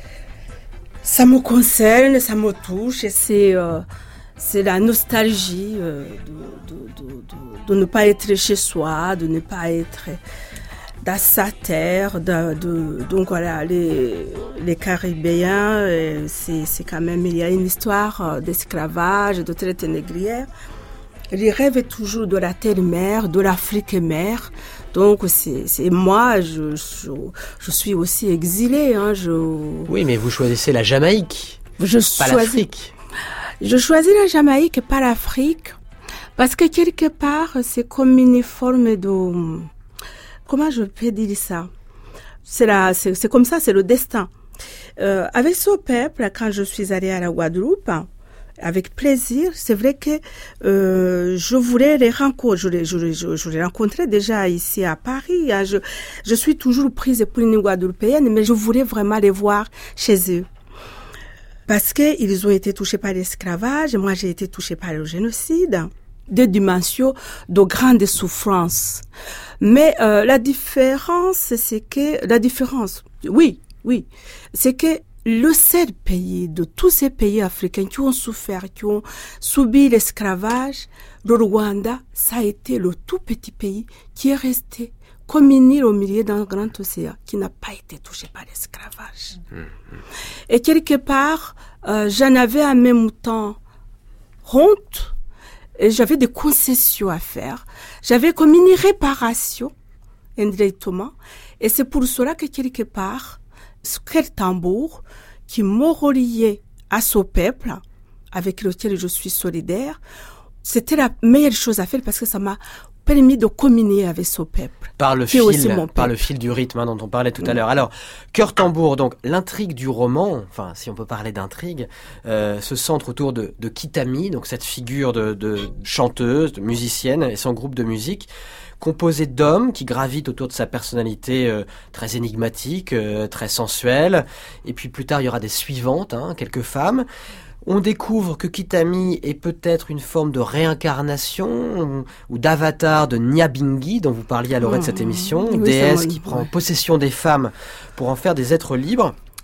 Ça me concerne, ça me touche, et c'est... Euh... C'est la nostalgie euh, de, de, de, de, de ne pas être chez soi, de ne pas être dans sa terre. De, de, donc voilà, les, les Caribéens, euh, c'est, c'est quand même, il y a une histoire d'esclavage, de traite négrière. Ils rêvent toujours de la terre-mère, de l'Afrique mère. Donc c'est, c'est moi, je, je, je suis aussi exilée. Hein, je... Oui, mais vous choisissez la Jamaïque, je pas choisis... l'Afrique. Je choisis la Jamaïque et pas l'Afrique parce que quelque part, c'est comme une forme de... Comment je peux dire ça? C'est, la, c'est, c'est comme ça, c'est le destin. Euh, avec ce peuple, quand je suis allée à la Guadeloupe, avec plaisir, c'est vrai que euh, je voulais les rencontrer. Je les, je, je, je les rencontrais déjà ici à Paris. Hein. Je, je suis toujours prise pour une Guadeloupéenne, mais je voulais vraiment les voir chez eux. Parce qu'ils ont été touchés par l'esclavage, moi j'ai été touchée par le génocide, deux dimensions de grande souffrance. Mais euh, la différence, c'est que la différence, oui, oui, c'est que le seul pays de tous ces pays africains qui ont souffert, qui ont subi l'esclavage, le Rwanda, ça a été le tout petit pays qui est resté comme une île au milieu d'un grand océan qui n'a pas été touché par l'esclavage. Mmh. Et quelque part, euh, j'en avais en même temps honte et j'avais des concessions à faire. J'avais comme une réparation indirectement. Et c'est pour cela que quelque part, ce Chœur-tambour qui m'a relié à ce peuple avec lequel je suis solidaire, c'était la meilleure chose à faire parce que ça m'a permis de communier avec ce peuple. Par le fil, par le fil du rythme hein, dont on parlait tout à l'heure. Alors, Chœur-tambour, donc l'intrigue du roman, enfin si on peut parler d'intrigue, euh, se centre autour de, de Kitami, donc cette figure de, de chanteuse, de musicienne et son groupe de musique, composé d'hommes qui gravitent autour de sa personnalité euh, très énigmatique, euh, très sensuelle. Et puis plus tard, il y aura des suivantes, hein, quelques femmes. On découvre que Kitami est peut-être une forme de réincarnation ou, ou d'avatar de Nyabinghi, dont vous parliez à l'orée de cette émission, oui, déesse oui, qui prend ouais. possession des femmes pour en faire des êtres libres.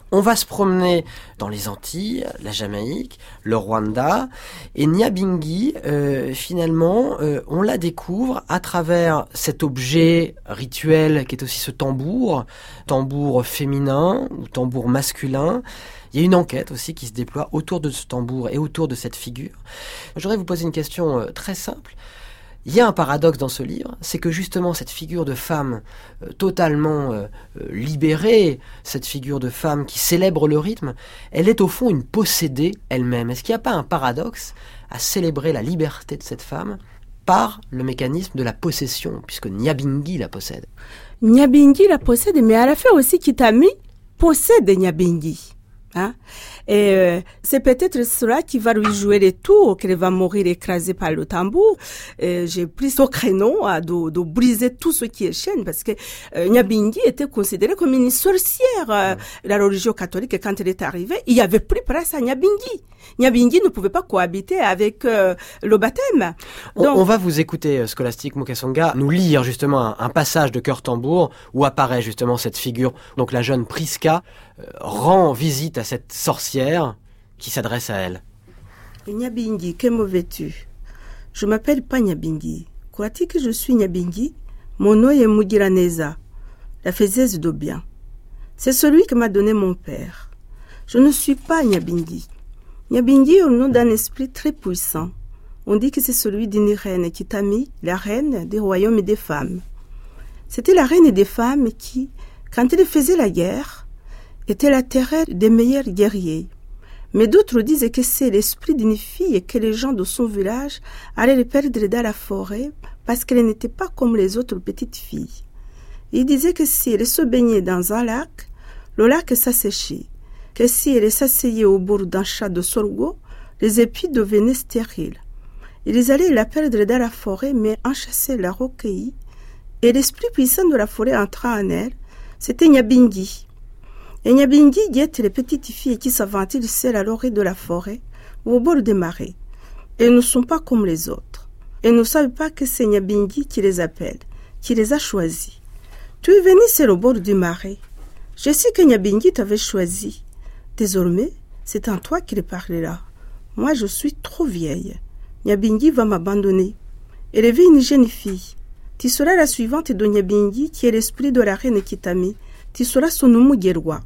On va se promener dans les Antilles, la Jamaïque, le Rwanda, et Nyabingi, euh, finalement, euh, on la découvre à travers cet objet rituel qui est aussi ce tambour, tambour féminin ou tambour masculin. Il y a une enquête aussi qui se déploie autour de ce tambour et autour de cette figure. Je voudrais vous poser une question euh, très simple. Il y a un paradoxe dans ce livre, c'est que justement cette figure de femme euh, totalement euh, libérée, cette figure de femme qui célèbre le rythme, elle est au fond une possédée elle-même. Est-ce qu'il n'y a pas un paradoxe à célébrer la liberté de cette femme par le mécanisme de la possession, puisque Nyabingi la possède? Nyabingi la possède, mais à la fin aussi Kitami possède Nyabingi. Hein? Et euh, c'est peut-être cela qui va lui jouer les tours, qu'elle va mourir écrasée par le tambour. Et j'ai pris ce créneau à de, de briser tout ce qui est chaîne, parce que euh, Nyabingi était considérée comme une sorcière. Euh, mmh. La religion catholique, quand elle est arrivée, il y avait plus place à Nyabingi. Nyabingi ne pouvait pas cohabiter avec euh, le baptême. Donc, on, on va vous écouter, Scholastique Mukasonga, nous lire justement un, un passage de Cœur Tambour où apparaît justement cette figure. Donc la jeune Priska euh, rend visite à cette sorcière qui s'adresse à elle. Nyabingi, que me veux-tu? Je m'appelle pas Nyabingi. Crois-tu que je suis Nyabingi? Mon nom est Mugiraneza, la faiseuse de bien. C'est celui que m'a donné mon père. Je ne suis pas Nyabingi. Nyabingi est au nom d'un esprit très puissant. On dit que c'est celui d'une reine qui t'a mis, la reine des royaumes et des femmes. C'était la reine des femmes qui, quand elle faisait la guerre, était la terreur des meilleurs guerriers. Mais d'autres disent que c'est l'esprit d'une fille et que les gens de son village allaient le perdre dans la forêt parce qu'elle n'était pas comme les autres petites filles. Ils disaient que si elle se baignait dans un lac, le lac s'asséchait, que si elle s'asseyait au bord d'un champ de sorgho, les épis devenaient stériles. Ils allaient la perdre dans la forêt, mais en chasser la recueillit, et l'esprit puissant de la forêt entra en elle, c'était Nyabingi. Et Nyabingi guette les petites filles qui s'aventurent seules à l'orée de la forêt ou au bord des marais. Elles ne sont pas comme les autres. Elles ne savent pas que c'est Nyabingi qui les appelle, qui les a choisies. Tu es venu seule au bord du marais. Je sais que Nyabingi t'avait choisi. Désormais, c'est en toi qu'il parlera. Moi, je suis trop vieille. Nyabingi va m'abandonner. Élever une jeune fille. Tu seras la suivante de Nyabingi, qui est l'esprit de la reine Kitami. Tu seras son Mugerwa.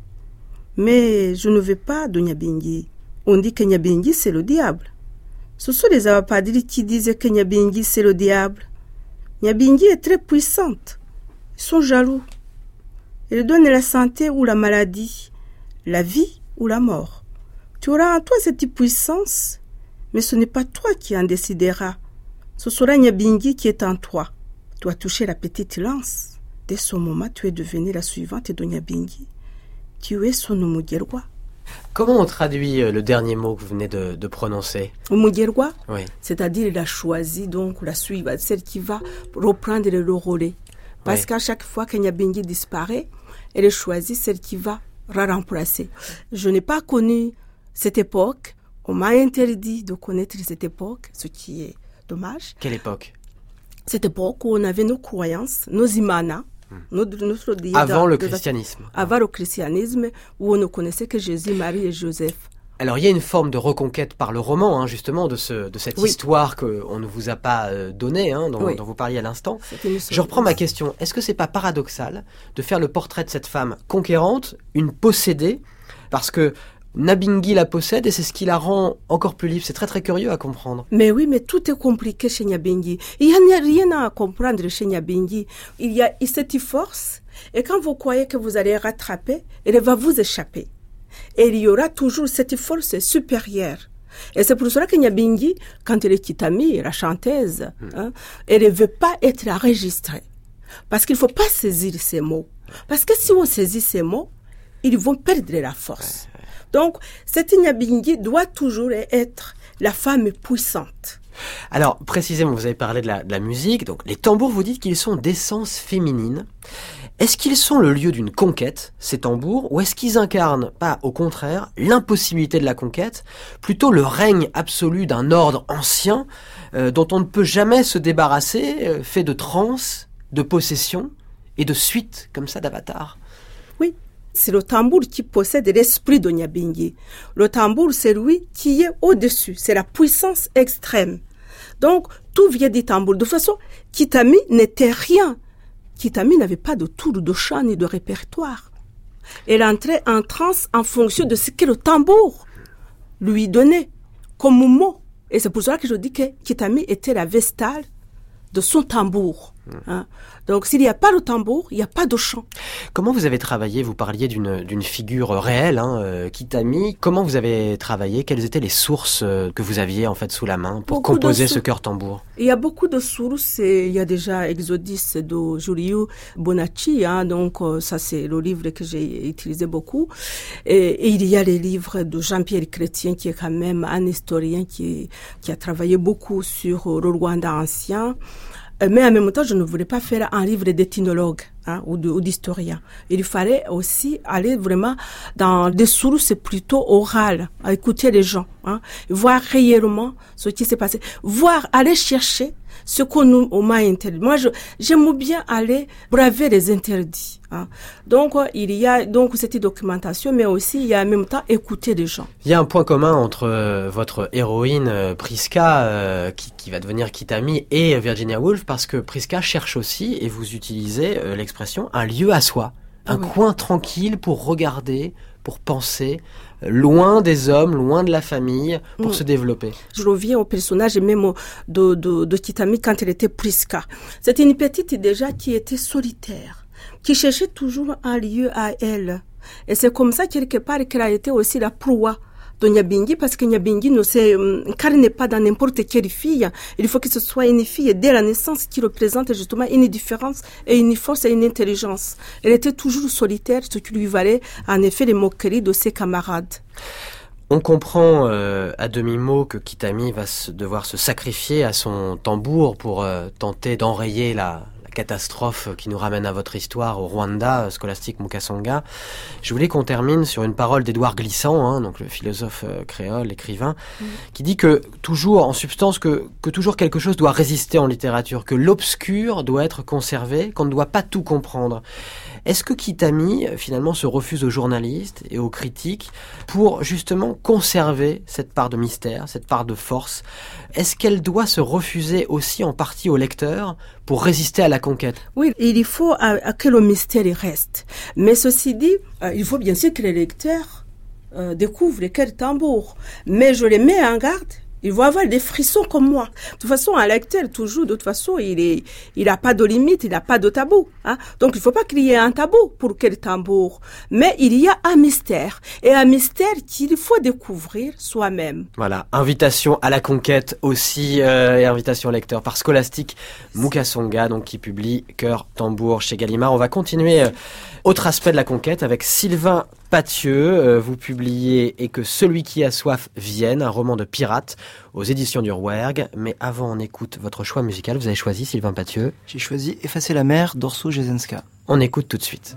Mais je ne veux pas de Nyabingi. On dit que Nyabingi, c'est le diable. Ce sont les Awapadiri qui disent que Nyabingi, c'est le diable. Nyabingi est très puissante. Ils sont jaloux. Elle donne la santé ou la maladie, la vie ou la mort. Tu auras en toi cette puissance, mais ce n'est pas toi qui en décideras. Ce sera Nyabingi qui est en toi. Tu as touché la petite lance. Dès ce moment, tu es devenue la suivante de Nyabingi. Tu es son Mugerwa. Comment on traduit le dernier mot que vous venez de, de prononcer? Mugerwa, oui. C'est-à-dire il a choisi donc la suivante, celle qui va reprendre le relais. Parce oui. qu'à chaque fois que Nyabingi disparaît, elle choisit celle qui va la remplacer. Je n'ai pas connu cette époque. On m'a interdit de connaître cette époque, ce qui est dommage. Quelle époque? Cette époque où on avait nos croyances, nos imanas. Notre, notre avant le christianisme. Avant le christianisme, où on ne connaissait que Jésus, Marie et Joseph. Alors il y a une forme de reconquête par le roman, hein, justement, de, ce, de cette oui. histoire qu'on ne vous a pas euh, donnée, hein, dont, oui. dont vous parliez à l'instant. Je reprends ma question. Est-ce que c'est pas paradoxal de faire le portrait de cette femme conquérante, une possédée, parce que Nyabingi la possède et c'est ce qui la rend encore plus libre. C'est très très curieux à comprendre. Mais oui, mais tout est compliqué chez Nyabingi. Il n'y a rien à comprendre chez Nyabingi. Il y a cette force et quand vous croyez que vous allez rattraper, elle va vous échapper. Et il y aura toujours cette force supérieure. Et c'est pour cela que Nyabingi, quand elle est Kitami, la chanteuse, hmm. hein, elle ne veut pas être enregistrée. Parce qu'il ne faut pas saisir ces mots. Parce que si on saisit ces mots, ils vont perdre la force. Ouais. Donc, cette Nyabingi doit toujours être la femme puissante. Alors, précisément, vous avez parlé de la, de la musique. Donc, les tambours, vous dites qu'ils sont d'essence féminine. Est-ce qu'ils sont le lieu d'une conquête, ces tambours, ou est-ce qu'ils incarnent, pas au contraire, l'impossibilité de la conquête, plutôt le règne absolu d'un ordre ancien euh, dont on ne peut jamais se débarrasser, euh, fait de transe, de possession et de suite, comme ça, d'avatars? Oui. C'est le tambour qui possède l'esprit de Nyabinghi. Le tambour, c'est lui qui est au-dessus. C'est la puissance extrême. Donc, tout vient du tambour. De toute façon, Kitami n'était rien. Kitami n'avait pas de tour de chant ni de répertoire. Elle entrait en transe en fonction de ce que le tambour lui donnait comme mot. Et c'est pour cela que je dis que Kitami était la vestale de son tambour. Hein. Donc, s'il n'y a pas de tambour, il n'y a pas de chant. Comment vous avez travaillé? Vous parliez d'une, d'une figure réelle, hein, euh, Kitami. Comment vous avez travaillé? Quelles étaient les sources euh, que vous aviez en fait sous la main pour beaucoup composer ce chœur tambour? Il y a beaucoup de sources. Et il y a déjà Exodus de Giulio Bonacci. Hein, donc, euh, ça, c'est le livre que j'ai utilisé beaucoup. Et, et il y a les livres de Jean-Pierre Chrétien, qui est quand même un historien qui, qui a travaillé beaucoup sur le Rwanda ancien. Mais en même temps, je ne voulais pas faire un livre d'ethnologue hein, ou, de, ou d'historien. Il fallait aussi aller vraiment dans des sources plutôt orales, à écouter les gens, hein, voir réellement ce qui s'est passé, voir, aller chercher ce qu'on nous on m'a interdit. Moi, je, j'aime bien aller braver les interdits. Hein. Donc, il y a donc cette documentation, mais aussi il y a en même temps écouter les gens. Il y a un point commun entre euh, votre héroïne euh, Priska, euh, qui, qui va devenir Kitami, et Virginia Woolf, parce que Priska cherche aussi, et vous utilisez euh, l'expression, un lieu à soi, un oui. coin tranquille pour regarder, pour penser, loin des hommes, loin de la famille, pour mmh. se développer. Je reviens au personnage même de, de, de Kitami quand elle était Priska. C'était une petite déjà qui était solitaire, qui cherchait toujours un lieu à elle. Et c'est comme ça, quelque part, qu'elle a été aussi la proie de Nyabinghi, parce que Nyabinghi ne s'incarne pas dans n'importe quelle fille. Il faut que ce soit une fille dès la naissance qui représente justement une différence et une force et une intelligence. Elle était toujours solitaire, ce qui lui valait en effet les moqueries de ses camarades. On comprend euh, à demi-mot que Kitami va se, devoir se sacrifier à son tambour pour euh, tenter d'enrayer la, la catastrophe qui nous ramène à votre histoire au Rwanda, Scholastique Mukasonga. Je voulais qu'on termine sur une parole d'Édouard Glissant, hein, donc le philosophe euh, créole, écrivain, mmh. qui dit que toujours, en substance, que, que toujours quelque chose doit résister en littérature, que l'obscur doit être conservé, qu'on ne doit pas tout comprendre. Est-ce que Kitami, finalement, se refuse aux journalistes et aux critiques pour, justement, conserver cette part de mystère, cette part de force? Est-ce qu'elle doit se refuser aussi en partie au lecteur pour résister à la conquête? Oui, il faut euh, que le mystère reste. Mais ceci dit, euh, il faut bien sûr que les lecteurs euh, découvrent quel tambour. Mais je les mets en garde. Ils vont avoir des frissons comme moi. De toute façon, un lecteur, toujours, de toute façon, il est, il a pas de limite, il a pas de tabou, hein. Donc, il faut pas qu'il y ait un tabou pour quel tambour. Mais il y a un mystère. Et un mystère qu'il faut découvrir soi-même. Voilà. Invitation à la conquête aussi, euh, et invitation au lecteur par Scholastique Mukasonga, donc, qui publie Cœur Tambour chez Gallimard. On va continuer, euh, autre aspect de la conquête avec Sylvain Pathieu. Euh, vous publiez Et que celui qui a soif vienne, un roman de pirate aux éditions du Rouergue. Mais avant, on écoute votre choix musical. Vous avez choisi, Sylvain Pathieu? J'ai choisi Effacer la mer d'Orso Jesenska. On écoute tout de suite.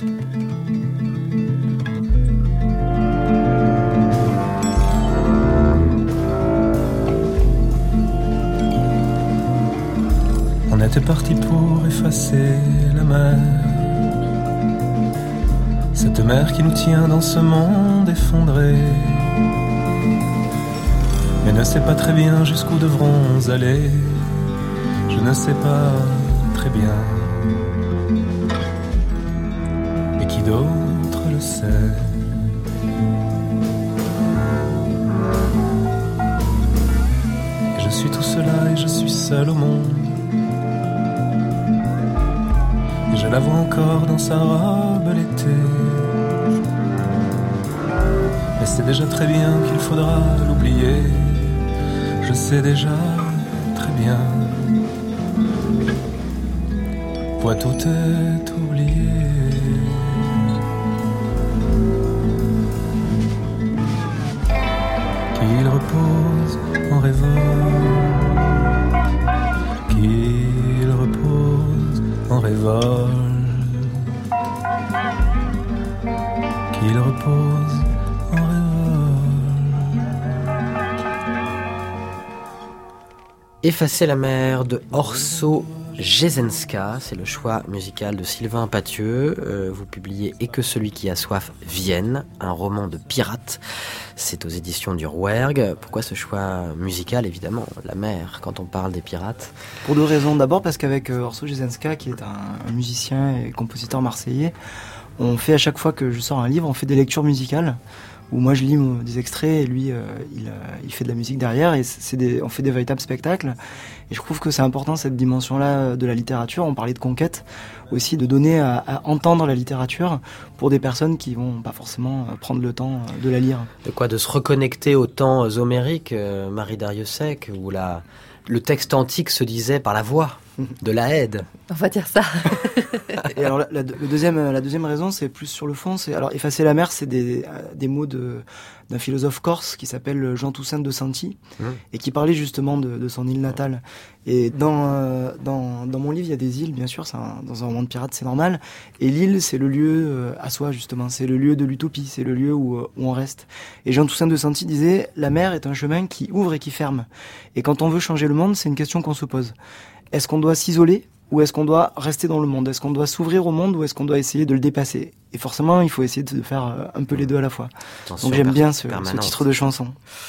On était parti pour effacer la mer, cette mer qui nous tient dans ce monde effondré, mais ne sait pas très bien jusqu'où devrons aller. Je ne sais pas très bien, et qui d'autre le sait? Et je suis tout cela et je suis seul au monde, et je la vois encore dans sa robe l'été. Mais c'est déjà très bien qu'il faudra l'oublier. Je sais déjà très bien. Pour tout est oublié. Qu'il repose en rêvant, qu'il repose en révolte, qu'il repose en révolte. Effacer la mer de Orso Jesenska, c'est le choix musical de Sylvain Pathieu. Euh, vous publiez Et que celui qui a soif vienne, un roman de pirate. C'est aux éditions du Rouergue. Pourquoi ce choix musical? Évidemment, la mer, quand on parle des pirates. Pour deux raisons. D'abord parce qu'avec euh, Orso Jesenska, qui est un, un musicien et compositeur marseillais, on fait à chaque fois que je sors un livre, on fait des lectures musicales. Où moi je lis des extraits et lui euh, il, euh, il fait de la musique derrière et c'est des, on fait des véritables spectacles et je trouve que c'est important cette dimension-là de la littérature. On parlait de conquête aussi, de donner à, à entendre la littérature pour des personnes qui vont pas forcément prendre le temps de la lire. De quoi? De se reconnecter aux temps homériques, euh, Marie Dariussec, où la, le texte antique se disait par la voix de la Haide. On va dire ça. Et alors la, la, le deuxième, la deuxième raison, c'est plus sur le fond. C'est alors effacer la mer, c'est des, des mots de, d'un philosophe corse qui s'appelle Jean Toussaint de Sainty mmh. et qui parlait justement de, de son île natale. Et dans, euh, dans, dans mon livre, il y a des îles, bien sûr, c'est un, dans un roman de pirate, c'est normal. Et l'île, c'est le lieu euh, à soi, justement. C'est le lieu de l'utopie, c'est le lieu où, où on reste. Et Jean Toussaint de Sainty disait, la mer est un chemin qui ouvre et qui ferme. Et quand on veut changer le monde, c'est une question qu'on se pose. Est-ce qu'on doit s'isoler ou est-ce qu'on doit rester dans le monde? Est-ce qu'on doit s'ouvrir au monde ou est-ce qu'on doit essayer de le dépasser? Et forcément, il faut essayer de faire un peu les deux à la fois. Attention, donc j'aime bien ce, ce titre de chanson.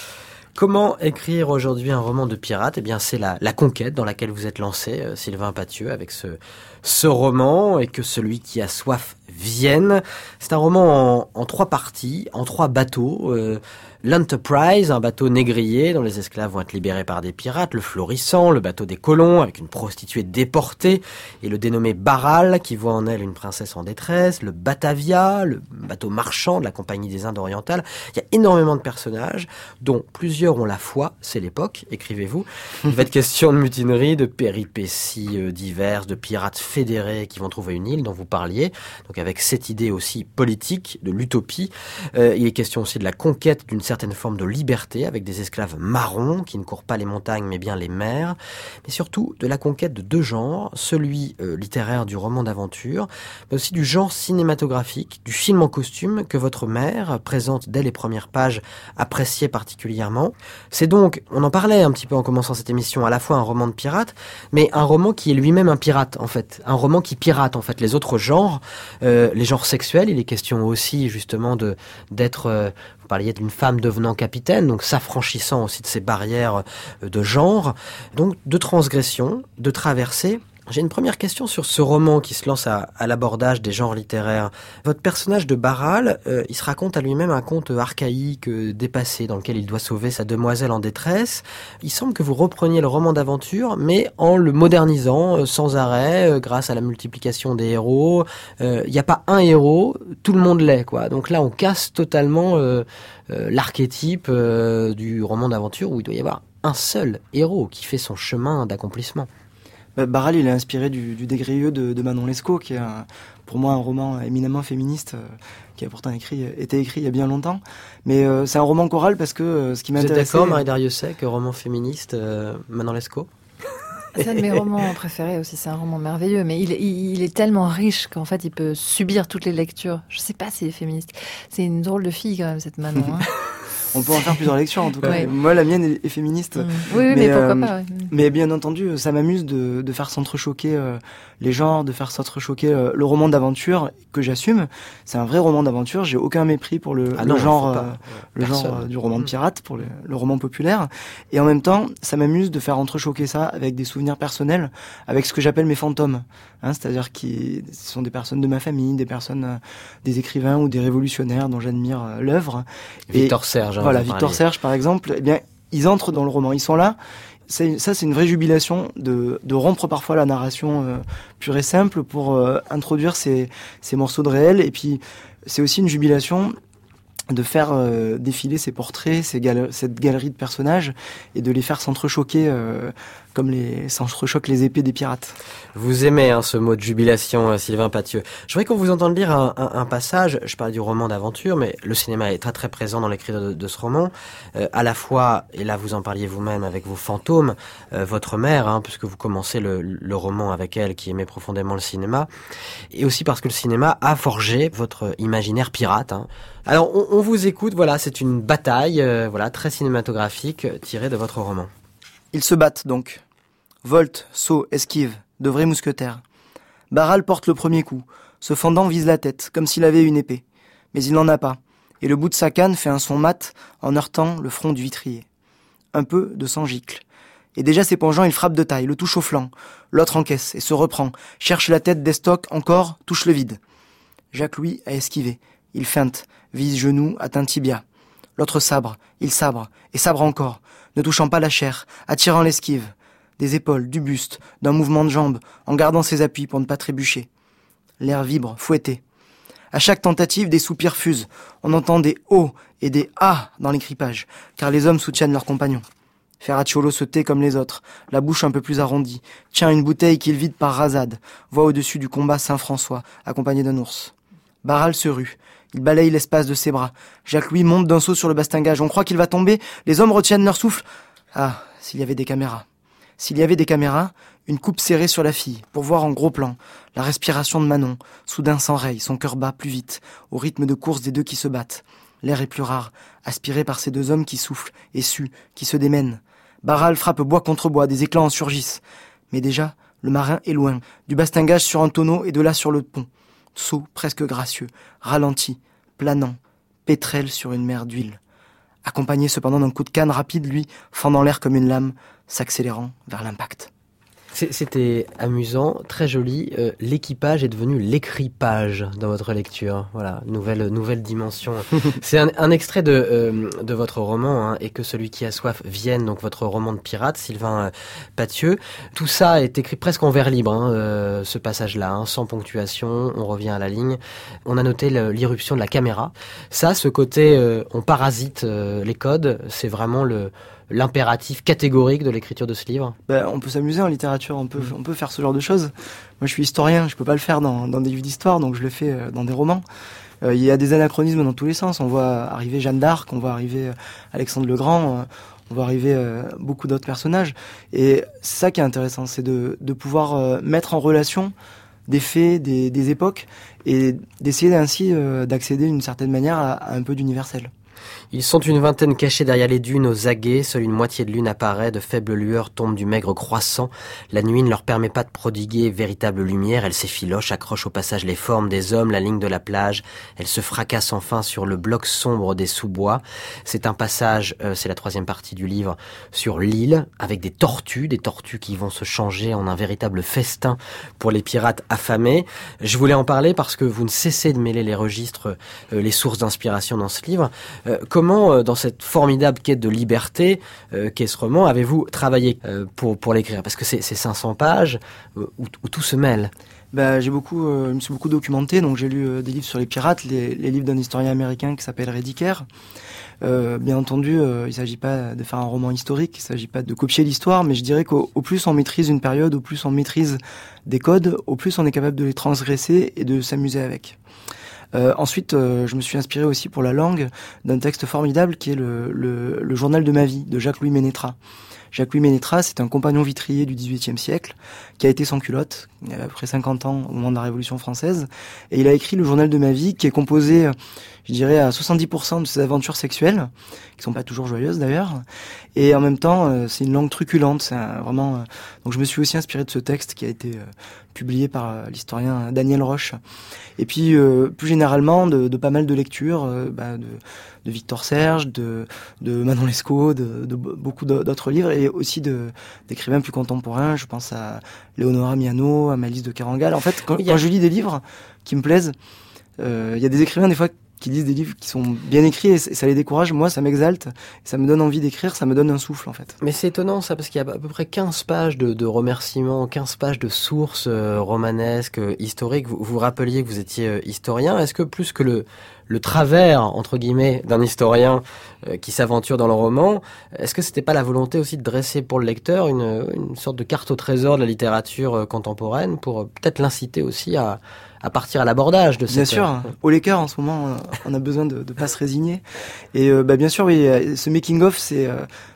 Comment écrire aujourd'hui un roman de pirate? Eh bien, c'est la, la conquête dans laquelle vous êtes lancé, euh, Sylvain Pathieu, avec ce, ce roman, et que celui qui a soif vienne. C'est un roman en, en trois parties, en trois bateaux. Euh, L'Enterprise, un bateau négrier dont les esclaves vont être libérés par des pirates, le Florissant, le bateau des colons avec une prostituée déportée, et le dénommé Barral qui voit en elle une princesse en détresse, le Batavia, le bateau marchand de la Compagnie des Indes orientales. Il y a énormément de personnages dont plusieurs ont la foi, c'est l'époque, écrivez-vous. Il va être question de mutinerie, de péripéties euh, diverses, de pirates fédérés qui vont trouver une île dont vous parliez, donc avec cette idée aussi politique de l'utopie. Euh, il est question aussi de la conquête d'une certaine forme de liberté avec des esclaves marrons qui ne courent pas les montagnes mais bien les mers, mais surtout de la conquête de deux genres, celui euh, littéraire du roman d'aventure, mais aussi du genre cinématographique, du film en costume que votre mère présente dès les premières pages, apprécié particulièrement. C'est donc, on en parlait un petit peu en commençant cette émission, à la fois un roman de pirate, mais un roman qui est lui-même un pirate en fait, un roman qui pirate en fait les autres genres, euh, les genres sexuels. Il est question aussi justement de d'être euh, vous parliez d'une femme devenant capitaine, donc s'affranchissant aussi de ces barrières de genre, donc de transgression, de traversée. J'ai une première question sur ce roman qui se lance à, à l'abordage des genres littéraires. Votre personnage de Barral, euh, il se raconte à lui-même un conte archaïque, euh, dépassé, dans lequel il doit sauver sa demoiselle en détresse. Il semble que vous repreniez le roman d'aventure, mais en le modernisant euh, sans arrêt, euh, grâce à la multiplication des héros. Il euh, n'y a pas un héros, tout le monde l'est, quoi. Donc là, on casse totalement euh, euh, l'archétype euh, du roman d'aventure où il doit y avoir un seul héros qui fait son chemin d'accomplissement. Barral, il est inspiré du, du Des-Grieux de, de Manon Lescaut, qui est un, pour moi un roman éminemment féministe, euh, qui a pourtant écrit, été écrit il y a bien longtemps. Mais euh, c'est un roman choral parce que euh, ce qui m'intéressait... Vous êtes d'accord, Marie Dariussec, roman féministe, euh, Manon Lescaut? C'est un de mes romans préférés aussi, c'est un roman merveilleux, mais il, il, il est tellement riche qu'en fait il peut subir toutes les lectures. Je sais pas s'il est féministe. C'est une drôle de fille quand même, cette Manon. Hein. On peut en faire plusieurs lectures en tout cas. Ouais. Moi, la mienne est, est féministe. Mmh. Oui, oui, mais, mais pourquoi euh, pas. Oui. Mais bien entendu, ça m'amuse de, de faire s'entrechoquer euh, les genres, de faire s'entrechoquer euh, le roman d'aventure que j'assume. C'est un vrai roman d'aventure. J'ai aucun mépris pour le, ah le non, genre, euh, le Personne. genre euh, du roman de pirate, pour le, le roman populaire. Et en même temps, ça m'amuse de faire entrechoquer ça avec des souvenirs personnels, avec ce que j'appelle mes fantômes. Hein, c'est-à-dire qui ce sont des personnes de ma famille, des personnes, euh, des écrivains ou des révolutionnaires dont j'admire euh, l'œuvre. Victor Et, Serge. Hein, voilà, Victor Serge par exemple. Eh bien, ils entrent dans le roman. Ils sont là. C'est, ça, c'est une vraie jubilation de, de rompre parfois la narration euh, pure et simple pour euh, introduire ces, ces morceaux de réel. Et puis, c'est aussi une jubilation de faire euh, défiler ces portraits, ces gal- cette galerie de personnages, et de les faire s'entrechoquer euh, comme les s'entrechoquent les épées des pirates. Vous aimez hein, ce mot de jubilation, euh, Sylvain Pathieu. Je voudrais qu'on vous entende lire un, un, un passage. Je parlais du roman d'aventure, mais le cinéma est très très présent dans l'écriture de, de ce roman. Euh, à la fois, et là vous en parliez vous-même avec vos fantômes, euh, votre mère, hein, puisque vous commencez le, le roman avec elle, qui aimait profondément le cinéma, et aussi parce que le cinéma a forgé votre imaginaire pirate. Hein. Alors on, on vous écoute. Voilà, c'est une bataille, euh, voilà, très cinématographique, tirée de votre roman. Ils se battent donc. Volte, saut, esquive. de vrais mousquetaires. Barral porte le premier coup. Ce fendant vise la tête, comme s'il avait une épée. Mais il n'en a pas, et le bout de sa canne fait un son mat en heurtant le front du vitrier. Un peu de sang gicle. Et déjà s'épongeant, il frappe de taille, le touche au flanc. L'autre encaisse et se reprend, cherche la tête d'Estoc, encore, touche le vide. Jacques-Louis a esquivé. Il feinte, vise genou, atteint tibia. L'autre sabre, il sabre, et sabre encore, ne touchant pas la chair, attirant l'esquive. Des épaules, du buste, d'un mouvement de jambes, en gardant ses appuis pour ne pas trébucher. L'air vibre, fouetté. À chaque tentative, des soupirs fusent. On entend des « oh » et des « ah » dans l'équipage, car les hommes soutiennent leurs compagnons. Ferracciolo se tait comme les autres, la bouche un peu plus arrondie, tient une bouteille qu'il vide par rasade, voit au-dessus du combat Saint-François, accompagné d'un ours. Barral se rue. Il balaye l'espace de ses bras. Jacques-Louis monte d'un saut sur le bastingage. On croit qu'il va tomber. Les hommes retiennent leur souffle. Ah, s'il y avait des caméras. S'il y avait des caméras, une coupe serrée sur la fille, pour voir en gros plan la respiration de Manon, soudain s'enraye, son cœur bat plus vite, au rythme de course des deux qui se battent. L'air est plus rare, aspiré par ces deux hommes qui soufflent, et suent, qui se démènent. Barral frappe bois contre bois, des éclats en surgissent. Mais déjà, le marin est loin, du bastingage sur un tonneau et de là sur le pont. Saut presque gracieux, ralenti, planant, pétrel sur une mer d'huile. Accompagné cependant d'un coup de canne rapide, lui, fendant l'air comme une lame, s'accélérant vers l'impact. C'était amusant, très joli. Euh, l'équipage est devenu l'écripage dans votre lecture. Voilà, nouvelle nouvelle dimension. C'est un, un extrait de euh, de votre roman, hein, Et que celui qui a soif vienne, donc votre roman de pirate, Sylvain euh, Pathieu. Tout ça est écrit presque en vers libre, hein, euh, ce passage-là, hein, sans ponctuation. On revient à la ligne. On a noté le, l'irruption de la caméra. Ça, ce côté, euh, on parasite euh, les codes, c'est vraiment le l'impératif catégorique de l'écriture de ce livre. Ben, on peut s'amuser en littérature, on peut, on peut faire ce genre de choses. Moi, je suis historien, je peux pas le faire dans, dans des livres d'histoire, donc je le fais dans des romans. Euh, il y a des anachronismes dans tous les sens. On voit arriver Jeanne d'Arc, on voit arriver Alexandre le Grand, on voit arriver euh, beaucoup d'autres personnages. Et c'est ça qui est intéressant, c'est de, de pouvoir euh, mettre en relation des faits, des, des époques, et d'essayer ainsi euh, d'accéder d'une certaine manière à, à un peu d'universel. Ils sont une vingtaine cachés derrière les dunes aux aguets. Seule une moitié de lune apparaît. De faibles lueurs tombent du maigre croissant. La nuit ne leur permet pas de prodiguer véritable lumière. Elle s'effiloche, accroche au passage les formes des hommes, la ligne de la plage. Elle se fracasse enfin sur le bloc sombre des sous-bois. C'est un passage, euh, c'est la troisième partie du livre, sur l'île, avec des tortues, des tortues qui vont se changer en un véritable festin pour les pirates affamés. Je voulais en parler parce que vous ne cessez de mêler les registres, euh, les sources d'inspiration dans ce livre. Euh, comment, euh, dans cette formidable quête de liberté euh, qu'est ce roman, avez-vous travaillé euh, pour, pour l'écrire ? Parce que c'est, c'est cinq cents pages euh, où, où tout se mêle. Bah, j'ai beaucoup, euh, je me suis beaucoup documenté, donc j'ai lu euh, des livres sur les pirates, les, les livres d'un historien américain qui s'appelle Rediker. Euh, bien entendu, euh, il ne s'agit pas de faire un roman historique, il ne s'agit pas de copier l'histoire, mais je dirais qu'au au plus on maîtrise une période, au plus on maîtrise des codes, au plus on est capable de les transgresser et de s'amuser avec. Euh, ensuite, euh, je me suis inspiré aussi pour la langue d'un texte formidable qui est le, le, le journal de ma vie de Jacques-Louis Ménétras. Jacques-Louis Ménétras, c'est un compagnon vitrier du dix-huitième siècle qui a été sans culotte, il avait à peu près cinquante ans au moment de la Révolution française, et il a écrit le journal de ma vie qui est composé, je dirais, à soixante-dix pour cent de ses aventures sexuelles, qui sont pas toujours joyeuses d'ailleurs, et en même temps, c'est une langue truculente, c'est un, vraiment... Donc je me suis aussi inspiré de ce texte qui a été euh, publié par euh, l'historien Daniel Roche. Et puis, euh, plus généralement, de, de pas mal de lectures, euh, bah, de, de Victor Serge, de, de Manon Lescaut, de, de beaucoup d'autres livres, et aussi de, d'écrivains plus contemporains. Je pense à Léonora Miano, à Malice de Kerangal. En fait, quand, quand je lis des livres qui me plaisent, euh, il y a des écrivains, des fois, qui lisent des livres qui sont bien écrits et ça les décourage. Moi, ça m'exalte, ça me donne envie d'écrire, ça me donne un souffle, en fait. Mais c'est étonnant, ça, parce qu'il y a à peu près quinze pages de, de remerciements, quinze pages de sources euh, romanesques, euh, historiques. Vous vous rappeliez que vous étiez euh, historien. Est-ce que plus que le, le travers, entre guillemets, d'un historien euh, qui s'aventure dans le roman, est-ce que c'était pas la volonté aussi de dresser pour le lecteur une, une sorte de carte au trésor de la littérature euh, contemporaine pour euh, peut-être l'inciter aussi à à partir à l'abordage de cette... Bien sûr, au Laker en ce moment, on a besoin de ne pas se résigner. Et euh, bah, bien sûr, oui, ce making-of, c'est euh,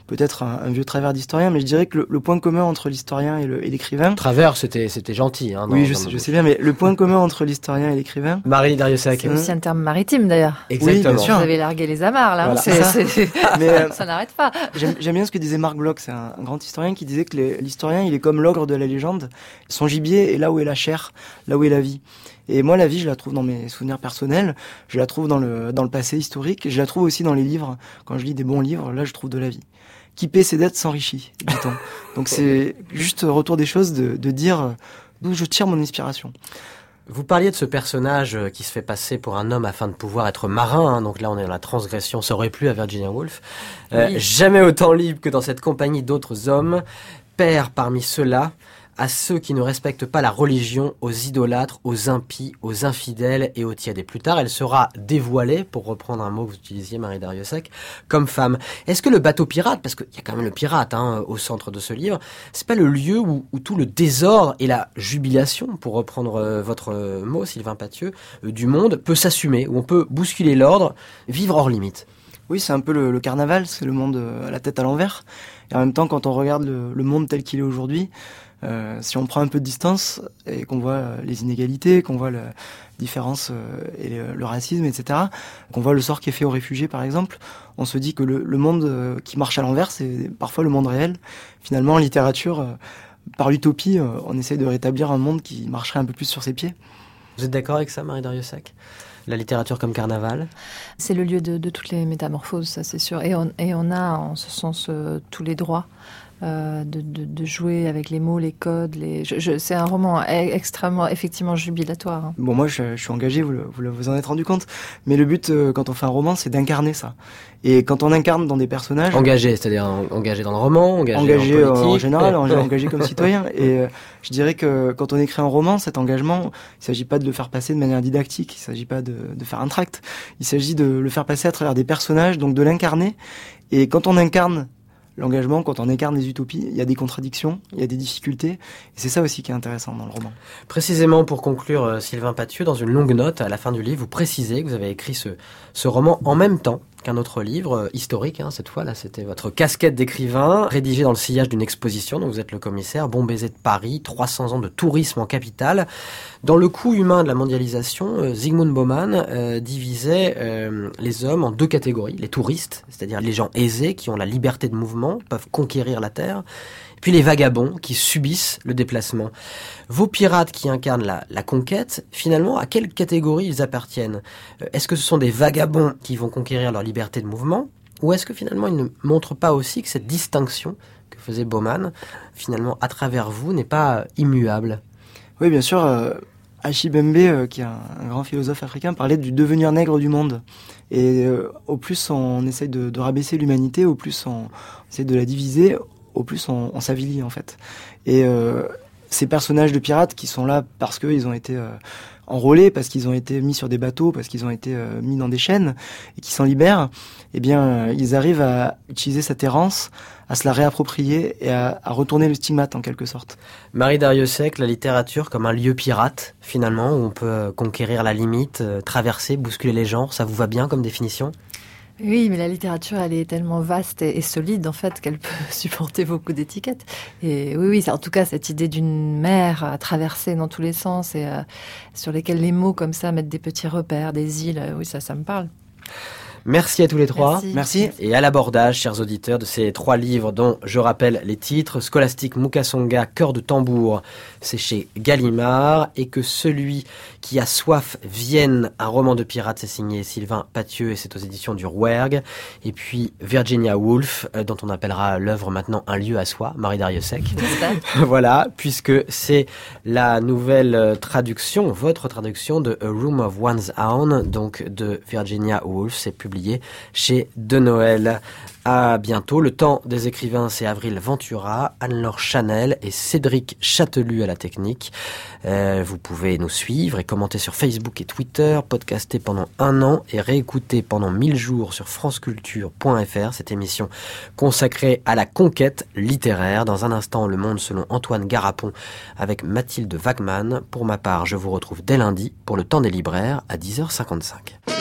peut-être un, un vieux travers d'historien, mais je dirais que le, le point commun entre l'historien et, le, et l'écrivain... Travers, c'était, c'était gentil. Hein, oui, je, sais, je sais bien, mais le point commun entre l'historien et l'écrivain... Marie Darrieussecq. C'est aussi un terme maritime, d'ailleurs. Exactement. Oui, bien sûr. Vous avez largué les amarres, là. Voilà. C'est, c'est... mais, euh, ça n'arrête pas. J'aime, j'aime bien ce que disait Marc Bloch, c'est un, un grand historien qui disait que les, l'historien, il est comme l'ogre de la légende. Son gibier est là où est la chair, là où est la vie. Et moi, la vie, je la trouve dans mes souvenirs personnels, je la trouve dans le, dans le passé historique, je la trouve aussi dans les livres. Quand je lis des bons livres, là, je trouve de la vie. Qui paie ses dettes s'enrichit, dit-on. Donc c'est juste retour des choses de, de dire d'où je tire mon inspiration. Vous parliez de ce personnage qui se fait passer pour un homme afin de pouvoir être marin, hein, donc là on est dans la transgression, ça aurait plu à Virginia Woolf. Euh, Oui. Jamais autant libre que dans cette compagnie d'autres hommes, père parmi ceux-là, à ceux qui ne respectent pas la religion, aux idolâtres, aux impies, aux infidèles et aux tièdes. Et plus tard, elle sera dévoilée, pour reprendre un mot que vous utilisiez, Marie Darrieussecq, comme femme. Est-ce que le bateau pirate, parce qu'il y a quand même le pirate hein, au centre de ce livre, c'est pas le lieu où, où tout le désordre et la jubilation, pour reprendre euh, votre euh, mot, Sylvain Pathieu, euh, du monde, peut s'assumer, où on peut bousculer l'ordre, vivre hors limite? Oui, c'est un peu le, le carnaval, c'est le monde euh, à la tête à l'envers. Et en même temps, quand on regarde le, le monde tel qu'il est aujourd'hui, Euh, si on prend un peu de distance et qu'on voit euh, les inégalités, qu'on voit la différence euh, et le, le racisme, et cetera, qu'on voit le sort qui est fait aux réfugiés, par exemple, on se dit que le, le monde euh, qui marche à l'envers, c'est parfois le monde réel. Finalement, en littérature, euh, par l'utopie, euh, on essaie de rétablir un monde qui marcherait un peu plus sur ses pieds. Vous êtes d'accord avec ça, Marie Darrieussecq? La littérature comme carnaval? C'est le lieu de, de toutes les métamorphoses, ça c'est sûr. Et on, et on a en ce sens euh, tous les droits. Euh, de, de, de jouer avec les mots, les codes. Les... Je, je, c'est un roman e- extrêmement, effectivement, jubilatoire. Hein. Bon, moi, je, je suis engagé, vous, le, vous, le, vous en êtes rendu compte. Mais le but, euh, quand on fait un roman, c'est d'incarner ça. Et quand on incarne dans des personnages... Engagé, c'est-à-dire engagé dans le roman, engagé, engagé en politique. en général, engagé comme citoyen. Et euh, je dirais que quand on écrit un roman, cet engagement, il ne s'agit pas de le faire passer de manière didactique, il ne s'agit pas de, de faire un tract. Il s'agit de le faire passer à travers des personnages, donc de l'incarner. Et quand on incarne l'engagement, quand on incarne les utopies, il y a des contradictions, il y a des difficultés, et c'est ça aussi qui est intéressant dans le roman. Précisément pour conclure, euh, Sylvain Pathieu, dans une longue note à la fin du livre, vous précisez que vous avez écrit ce, ce roman en même temps qu'un autre livre, euh, historique, hein, cette fois, là c'était votre casquette d'écrivain, rédigé dans le sillage d'une exposition dont vous êtes le commissaire, Bon baiser de Paris, trois cents ans de tourisme en capitale. Dans le coût humain de la mondialisation, euh, Zygmunt Bauman euh, divisait euh, les hommes en deux catégories, les touristes, c'est-à-dire les gens aisés qui ont la liberté de mouvement, peuvent conquérir la terre, puis les vagabonds qui subissent le déplacement. Vos pirates qui incarnent la, la conquête, finalement, à quelle catégorie ils appartiennent? Est-ce que ce sont des vagabonds qui vont conquérir leur liberté de mouvement? Ou est-ce que finalement ils ne montrent pas aussi que cette distinction que faisait Bauman, finalement, à travers vous, n'est pas immuable? Oui, bien sûr. Euh, Achibembe, euh, qui est un, un grand philosophe africain, parlait du devenir nègre du monde. Et euh, au plus on essaye de, de rabaisser l'humanité, au plus on, on essaie de la diviser, au plus on, on s'avilit en fait. Et euh, ces personnages de pirates qui sont là parce qu'ils ont été euh, enrôlés, parce qu'ils ont été mis sur des bateaux, parce qu'ils ont été euh, mis dans des chaînes et qui s'en libèrent, eh bien euh, ils arrivent à utiliser cette errance, à se la réapproprier et à, à retourner le stigmate en quelque sorte. Marie Darrieussecq, la littérature comme un lieu pirate finalement, où on peut conquérir la limite, euh, traverser, bousculer les genres, ça vous va bien comme définition? Oui, mais la littérature, elle est tellement vaste et, et solide, en fait, qu'elle peut supporter beaucoup d'étiquettes. Et oui, oui, c'est en tout cas cette idée d'une mer à traverser dans tous les sens et euh, sur lesquels les mots comme ça mettent des petits repères, des îles. Oui, ça, ça me parle. Merci à tous les trois. Merci. Merci. Et à l'abordage, chers auditeurs, de ces trois livres dont je rappelle les titres. Scolastique Mukasonga, Cœur de tambour, c'est chez Gallimard. Et que celui qui a soif vienne, un roman de pirate, c'est signé Sylvain Pathieu et c'est aux éditions du Rouergue. Et puis Virginia Woolf, dont on appellera l'œuvre maintenant Un lieu à soi, Marie Darrieussecq. Voilà, puisque c'est la nouvelle traduction, votre traduction de A Room of One's Own, donc de Virginia Woolf. C'est publié chez De Noël. À bientôt. Le temps des écrivains, c'est Avril Ventura, Anne-Laure Chanel et Cédric Châtelu à la technique. Euh, vous pouvez nous suivre et commenter sur Facebook et Twitter, podcaster pendant un an et réécouter pendant mille jours sur franceculture point f r, cette émission consacrée à la conquête littéraire. Dans un instant, Le Monde selon Antoine Garapon avec Mathilde Wagman. Pour ma part, je vous retrouve dès lundi pour le temps des libraires à dix heures cinquante-cinq.